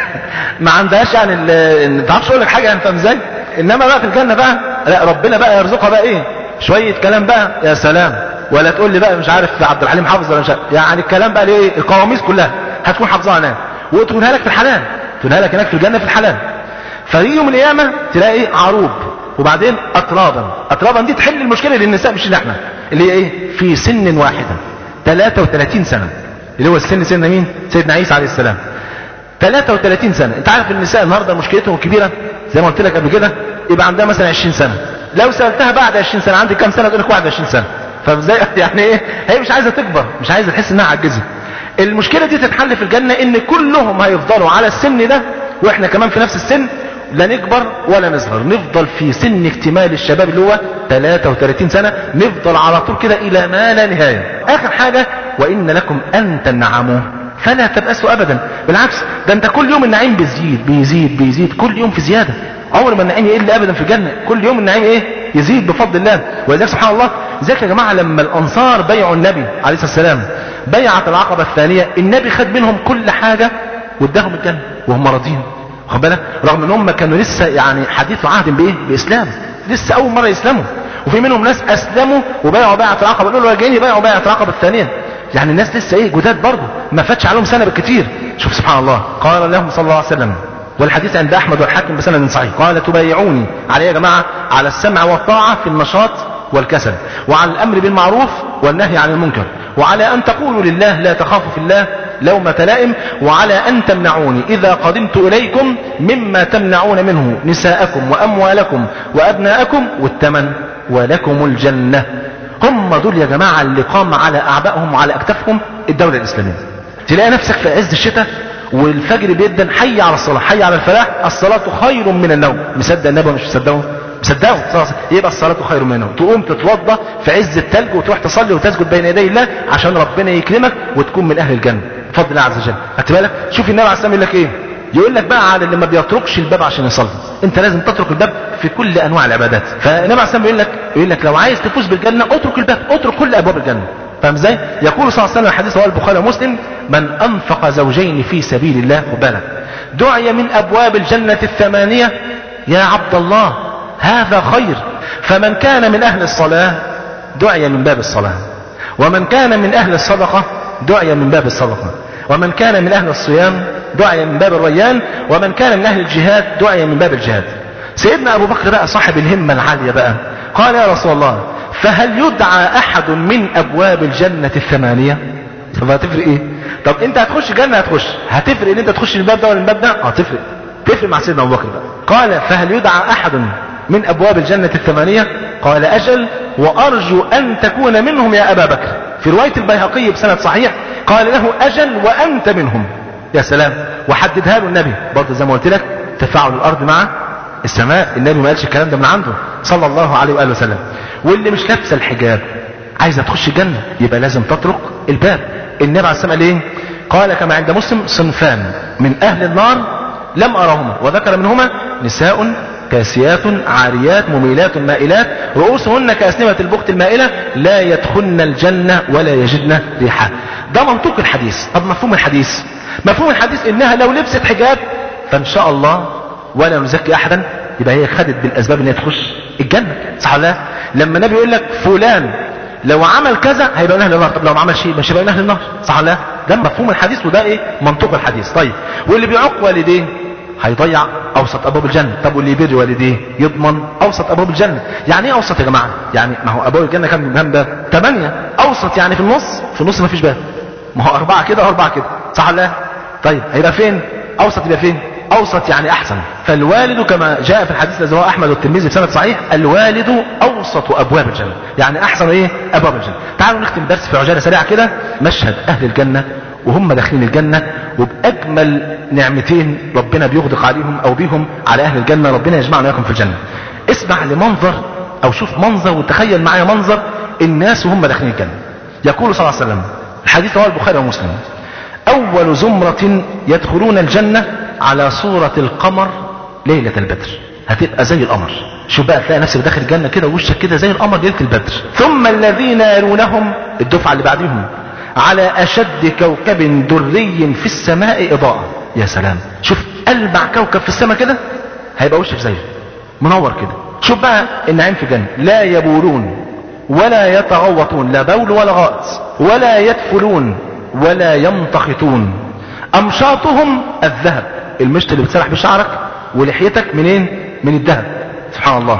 ما عندهاش يعني ما تعرفش اقول لك حاجه يعني، فاهم ازاي؟ انما بقى في الجنه بقى لا، ربنا بقى يرزقها بقى ايه؟ شويه كلام بقى يا سلام، ولا تقول لي بقى مش عارف عبد الحليم حافظ ولا مش عارف، يعني الكلام بقى ليه؟ القواميس كلها هتكون حافظاها هناك وتقولها لك في الحلال، تقولها لك هناك في الجنه في الحلال. فيجي يوم القيامه تلاقي ايه؟ عروب، وبعدين اترابا. اترابا دي تحل المشكله للنساء مش احنا، اللي هي ايه؟ في سن واحده ثلاثة وثلاثين سنه، اللي هو السن سن مين؟ سيدنا عيسى عليه السلام. ثلاثة وثلاثين سنه. انت عارف النساء النهارده مشكلتهم كبيره زي ما قلت لك قبل كده، يبقى عندها مثلا عشرين سنه، لو سالتها بعد عشرين سنه عندك كام سنه تقول لك واحد وعشرين سنه. فازاي يعني ايه؟ هي مش عايزه تكبر، مش عايزه تحس انها عجزت. المشكله دي تتحل في الجنه ان كلهم هيفضلوا على السن ده، واحنا كمان في نفس السن، لا نكبر ولا نصغر، نفضل في سن اكتمال الشباب اللي هو ثلاثة وثلاثين سنه، نفضل على طول كده الى ما لا نهايه. اخر حاجه وان لكم ان تنعموا فلا تبأسوا ابدا، بالعكس ده انت كل يوم النعيم بيزيد بيزيد بيزيد، كل يوم في زياده، عمر ما النعيم يقل ابدا في الجنه، كل يوم النعيم ايه؟ يزيد بفضل الله. ولذلك سبحان الله، ذاك يا جماعه لما الانصار بيعوا النبي عليه الصلاه والسلام بيعه العقبه الثانيه، النبي خد منهم كل حاجه واداهم الجنه وهم راضين، واخد بالك؟ رغم ان هم كانوا لسه يعني حديث عهد بايه؟ باسلام، لسه اول مره يسلموا، وفي منهم ناس اسلموا وبيعوا بيعه العقبه الاولى وراجعين يبيعوا بيعه العقبه الثانيه، يعني الناس لسه ايه؟ جداد برضه، ما فاتش عليهم سنه بالكثير. شوف سبحان الله، قال لهم صلى الله عليه وسلم، والحديث عند احمد والحاكم بسند صحيح، قال تبايعوني على يا جماعه على السمع والطاعه في النشاط والكسل، وعلى الامر بالمعروف والنهي عن المنكر، وعلى ان تقولوا لله لا تخافوا في الله لومة لائم، وعلى ان تمنعوني اذا قدمت اليكم مما تمنعون منه نساءكم واموالكم وابناءكم والثمن ولكم الجنه. هم دول يا جماعه اللي قام على اعبائهم وعلى اكتافهم الدوله الاسلاميه. تلاقي نفسك في عز الشتاء والفجر بيدن حي على الصلاه، حي على الفلاح، الصلاه خير من النوم. مصدق النبي مش مصدقه؟ مصدقه خلاص، يبقى الصلاه خير من النوم. تقوم تتوضا في عز الثلج وتروح تصلي وتسجد بين يدي الله عشان ربنا يكرمك وتكون من اهل الجنه بفضل الله عز وجل. خدت بالك؟ شوف النبي عليه الصلاه والسلام يقول لك ايه؟ يقول لك بقى على اللي ما بيتركش الباب عشان يصلي، انت لازم تترك الباب في كل انواع العبادات. فالنبي عليه الصلاه والسلام يقول لك يقول لك لو عايز تفوز بالجنه اترك الباب، اترك كل ابواب الجنه. فاهم ازاي؟ يقول صلى الله عليه وسلم الحديث رواه البخاري ومسلم: من انفق زوجين في سبيل الله قبالة دعي من ابواب الجنه الثمانيه يا عبد الله هذا خير. فمن كان من اهل الصلاه دعي من باب الصلاه، ومن كان من اهل الصدقه دعي من باب الصدقه، ومن كان من اهل الصيام دعي من باب الريان، ومن كان من اهل الجهاد دعي من باب الجهاد. سيدنا ابو بكر بقى صاحب الهمه العاليه بقى قال: يا رسول الله فهل يدعى احد من ابواب الجنه الثمانيه؟ طب هتفرق ايه؟ طب انت هتخش جنه هتخش، هتفرق ان انت تخش الباب ده ولا الباب ده؟ اه تفرق، تفرق مع سيدنا ابو بكر بقى. قال: فهل يدعى احد من ابواب الجنه الثمانيه؟ قال: اجل، وارجو ان تكون منهم يا ابا بكر. في روايه البيهقي بسند صحيح قال له: اجل وانت منهم. يا سلام، وحددها له النبي برضه زي ما قلت لك، تفاعل الارض مع السماء. النبي ما قالش الكلام ده من عنده صلى الله عليه واله وسلم. واللي مش لابسه الحجاب عايزه تخش الجنه يبقى لازم تطرق الباب. النبي عليه الصلاه والسلام قال ايه؟ قال كما عند مسلم: صنفان من اهل النار لم ارهما، وذكر منهما: نساء كاسيات عاريات مميلات مائلات رؤوسهن كاسنمه البخت المائله لا يدخلن الجنه ولا يجدن ريحها. ده منطوق الحديث. طب مفهوم الحديث؟ مفهوم الحديث انها لو لبست حجاب فان شاء الله ولا نزكي احدا، يبقى هي خدت بالاسباب ان هي تخش الجنه، صح ولا لا؟ لما النبي يقول لك فلان لو عمل كذا هيبقى من اهل النار، طب لو ما عمل شيء مش هيبقى من اهل النار، صح ولا لا؟ ده مفهوم الحديث وده ايه؟ منطوق الحديث. طيب واللي بيعق والديه هيضيع اوسط ابواب الجنه. طب واللي يبر والديه يضمن اوسط ابواب الجنه. يعني ايه اوسط يا جماعه؟ يعني ما هو ابواب الجنه كام كام باب؟ ثمانيه. اوسط يعني في النص، في النص ما فيش باب، ما هو اربعه كده واربعه كده، صح ولا لا؟ طيب هيبقى فين اوسط؟ يبقى فين اوسط؟ يعني احسن. فالوالد كما جاء في الحديث الذي رواه احمد والترمذي بسند صحيح: الوالد اوسط ابواب الجنه، يعني احسن ايه ابواب الجنه. تعالوا نختم درس في عجاله سريعه كده، مشهد اهل الجنه وهم داخلين الجنه وباجمل نعمتين ربنا بيغدق عليهم او بيهم على اهل الجنه. ربنا يجمعنا وياكم في الجنه. اسمع لمنظر او شوف منظر وتخيل معايا منظر الناس وهم داخلين الجنه. يقول صلى الله عليه وسلم، الحديث رواه البخاري ومسلم: اول زمرة يدخلون الجنة على صورة القمر ليلة البدر. هتبقى زي القمر. شوف بقى تلاقي نفسك داخل الجنة كده ووشك كده زي القمر ليلة البدر. ثم الذين يلونهم الدفعة اللي بعدهم على اشد كوكب دري في السماء اضاءة. يا سلام، شوف ألمع كوكب في السماء كده هيبقى وشك زيه منور كده. شوف بقى النعيم في الجنة: لا يبولون ولا يتغوطون، لا بول ولا غائط، ولا يدفلون ولا يمتخطون. امشاطهم الذهب، المشط اللي بتسرح بشعرك ولحيتك منين؟ من الذهب، سبحان الله.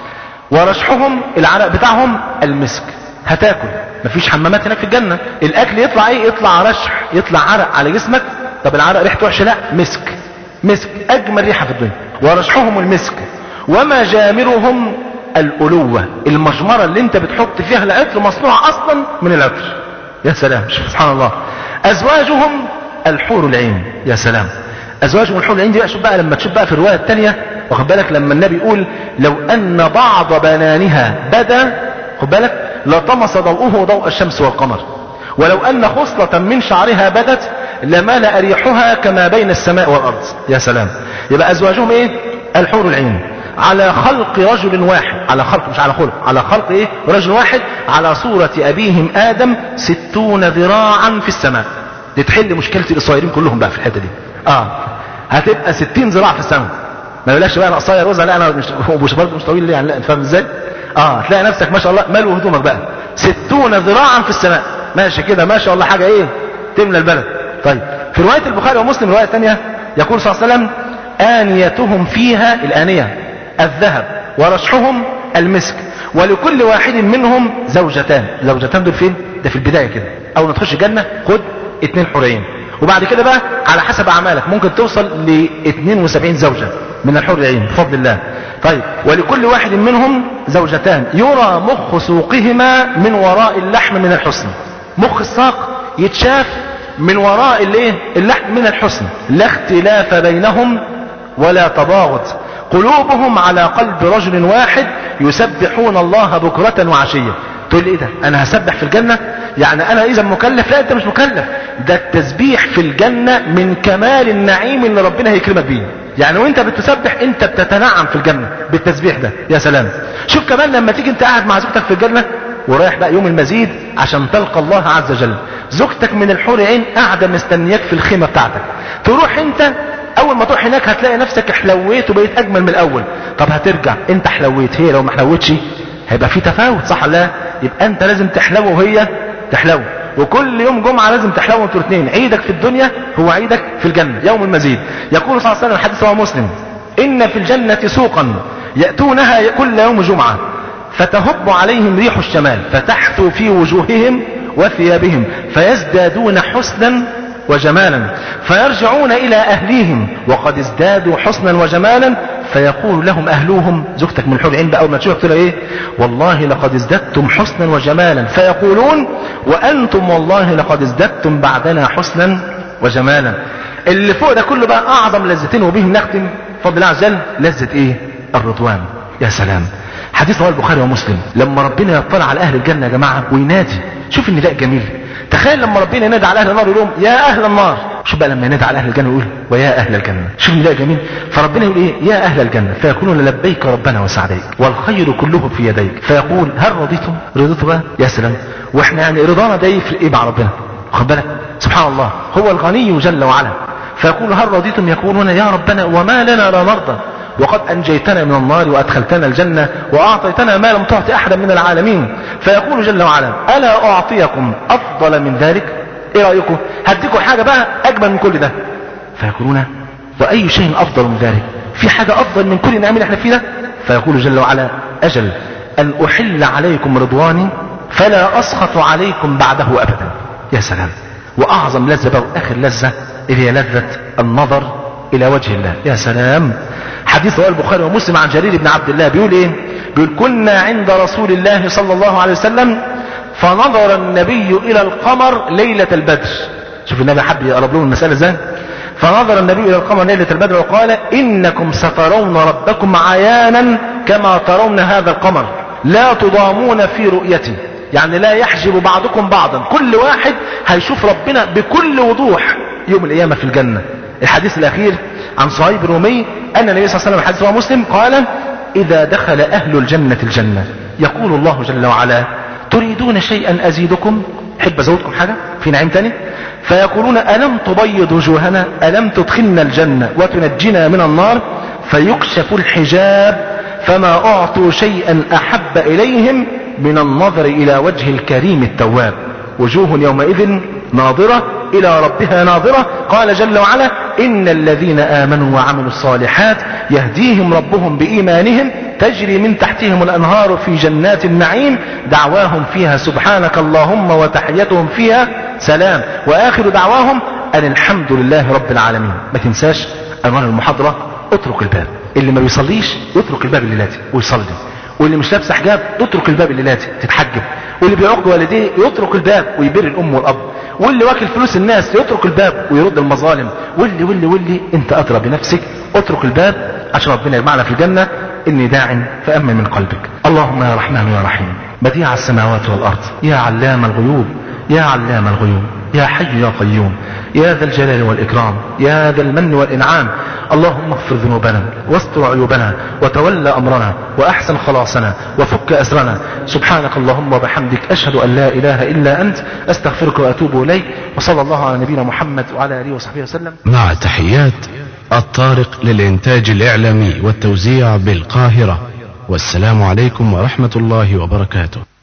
ورشحهم العرق بتاعهم المسك. هتاكل، مفيش حمامات هناك في الجنة، الاكل يطلع ايه؟ يطلع رشح، يطلع عرق على جسمك. طب العرق ريحته وحشه؟ لا، مسك، مسك اجمل ريحه في الدنيا. ورشحهم المسك. وما جامرهم الألوة، المجمرة اللي انت بتحط فيها العطر مصنوع اصلا من العطر. يا سلام، سبحان الله. ازواجهم الحور العين. يا سلام، ازواجهم الحور العين دي بقى. شوف بقى لما تشوف بقى في الرواية الثانية، واخد بالك لما النبي يقول: لو ان بعض بنانها بدا، خد بالك، لطمس ضوءه ضوء الشمس والقمر، ولو ان خصلة من شعرها بدت لملأ ريحها كما بين السماء والارض. يا سلام. يبقى ازواجهم ايه؟ الحور العين، على خلق رجل واحد، على خلق مش على خلق، على خلق ايه؟ رجل واحد، على صورة ابيهم ادم ستون ذراعا في السماء. دي تحل مشكلة القصيرين كلهم بقى في الحتة دي. اه هتبقى ستين ذراع في السماء. ما يقولكش بقى انا قصير وزع، لا انا مش مش برضه مش طويل ليه يعني، لا انت فاهم ازاي؟ اه تلاقي نفسك ما شاء الله ملو هدومك بقى ستون ذراعا في السماء، ماشي كده ما شاء الله، حاجة ايه؟ تملى البلد. طيب في رواية البخاري ومسلم رواية ثانية يقول صلى الله عليه وسلم: آنيتهم فيها، الآنية، الذهب، ورشحهم المسك، ولكل واحد منهم زوجتان. زوجتان دول فين؟ ده في البداية كده، اول ما تخش الجنة خد اتنين حورين، وبعد كده بقى على حسب اعمالك ممكن توصل ل اتنين وسبعين زوجة من الحور العين بفضل الله. طيب ولكل واحد منهم زوجتان يرى مخ سوقهما من وراء اللحم من الحسن. مخ الساق يتشاف من وراء الايه؟ اللحم من الحسن. لا اختلاف بينهم ولا تباغض، قلوبهم على قلب رجل واحد يسبحون الله بكرة وعشية. تقول لي ايه ده؟ انا هسبح في الجنة؟ يعني انا اذا مكلف؟ لا انت مش مكلف. ده التسبيح في الجنة من كمال النعيم اللي ربنا هيكرمك بيه. يعني وانت بتسبح انت بتتنعم في الجنة بالتسبيح ده. يا سلام. شوف كمان لما تيجي انت قاعد مع زوجتك في الجنة ورايح بقى يوم المزيد عشان تلقى الله عز وجل، زوجتك من الحور عين قاعدة مستنياك في الخيمة بتاعتك، تروح انت اول ما تروح هناك هتلاقي نفسك حلويت وبقيت اجمل من الاول. طب هترجع انت حلويت، هي لو ما حلوتش هيبقى في تفاوت، صح ولا لا؟ يبقى انت لازم تحلو وهي تحلو، وكل يوم جمعة لازم تحلو انتوا الاثنين. عيدك في الدنيا هو عيدك في الجنة يوم المزيد. يقول صلى الله عليه وسلم الحديث رواه مسلم: ان في الجنة سوقا يأتونها كل يوم جمعة فتهب عليهم ريح الشمال فتحثو في وجوههم وثيابهم فيزدادون حسنا وجمالا فيرجعون الى اهليهم وقد ازدادوا حسنا وجمالا فيقول لهم اهلوهم، زوجتك من الحور العين بقى اول ما تشوفك تقول ايه؟ والله لقد ازددتم حسنا وجمالا. فيقولون وانتم والله لقد ازددتم بعدنا حسنا وجمالا. اللي فوق ده كله بقى اعظم لذتين وبهم نختم فضل الله عز وجل، لذة ايه؟ الرضوان. يا سلام. حديث رواه البخاري ومسلم لما ربنا يطلع على اهل الجنة يا جماعة وينادي، شوف النداء جميل. تخيل لما ربنا ينادي على اهل النار يقول لهم يا اهل النار، شوف بقى لما ينادي على اهل الجنة يقول ويا اهل الجنة، شوف النداء جميل. فربنا يقول ايه؟ يا اهل الجنة، فيقولون لبيك ربنا وسعديك والخير كله في يديك. فيقول هل رضيتم؟ رضيتوا بقى؟ يا سلام. واحنا يعني رضانا ده يفرق ايه مع ربنا؟ خد بالك سبحان الله، هو الغني جل وعلا. فيقول هل رضيتم؟ يقولون يا ربنا وما لنا لا نرضى وقد أنجيتنا من النار وأدخلتنا الجنة وأعطيتنا ما لم تعطي أحدا من العالمين. فيقول جل وعلا ألا أعطيكم أفضل من ذلك؟ إيه رأيكم؟ هديكم حاجة بقى أجمل من كل ده. فيقولون وأي شيء أفضل من ذلك؟ في حاجة أفضل من كل النعم اللي احنا فيه ده؟ فيقول جل وعلا أجل أن أحل عليكم رضواني فلا أسخط عليكم بعده أبدا. يا سلام. وأعظم لذة بقى وآخر لذة اللي هي لذة النظر إلى وجه الله. يا سلام. حديث رواه البخاري ومسلم عن جرير بن عبد الله بيقول ايه؟ بيقول كنا عند رسول الله صلى الله عليه وسلم فنظر النبي الى القمر ليلة البدر. شوف النبي حب يقرب لهم المسألة ازاي. فنظر النبي الى القمر ليلة البدر وقال انكم سترون ربكم عيانا كما ترون هذا القمر لا تضامون في رؤيتي، يعني لا يحجب بعضكم بعضا، كل واحد هيشوف ربنا بكل وضوح يوم القيامة في الجنة. الحديث الاخير عن صهيب الرومي ان النبي صلى الله عليه وسلم حديث رواه مسلم قال اذا دخل اهل الجنة الجنة يقول الله جل وعلا تريدون شيئا ازيدكم؟ حب ازودكم حاجة في نعيم تاني؟ فيقولون الم تبيض وجوهنا الم تدخلنا الجنة وتنجنا من النار؟ فيكشف الحجاب فما اعطوا شيئا احب اليهم من النظر الى وجه الكريم التواب وجوه يومئذ ناظرة الى ربها ناظرة. قال جل وعلا ان الذين امنوا وعملوا الصالحات يهديهم ربهم بايمانهم تجري من تحتهم الانهار في جنات النعيم دعواهم فيها سبحانك اللهم وتحيتهم فيها سلام واخر دعواهم ان الحمد لله رب العالمين. ما تنساش عنوان المحاضرة اترك الباب. اللي ما بيصليش يترك الباب الليلاتي ويصلي، واللي مش لابس حجاب يترك الباب الليلاتي تتحجب، واللي بيعق والديه يترك الباب ويبر الام والاب، واللي واكل فلوس الناس يترك الباب ويرد المظالم، واللي واللي واللي انت ادرى بنفسك. اترك الباب عشان ربنا يجمعنا في الجنة. اني داع فامن من قلبك. اللهم يا رحمن يا رحيم بديع السماوات والارض يا علام الغيوب يا علام الغيوب يا حي يا قيوم يا ذا الجلال والإكرام يا ذا المن والإنعام. اللهم اغفر ذنوبنا واستر عيوبنا وتولى أمرنا وأحسن خلاصنا وفك أسرنا. سبحانك اللهم وبحمدك أشهد أن لا إله إلا أنت أستغفرك وأتوب إليك. وصلى الله على نبينا محمد وعلى آله وصحبه وسلم. مع تحيات الطارق للإنتاج الإعلامي والتوزيع بالقاهرة. والسلام عليكم ورحمة الله وبركاته.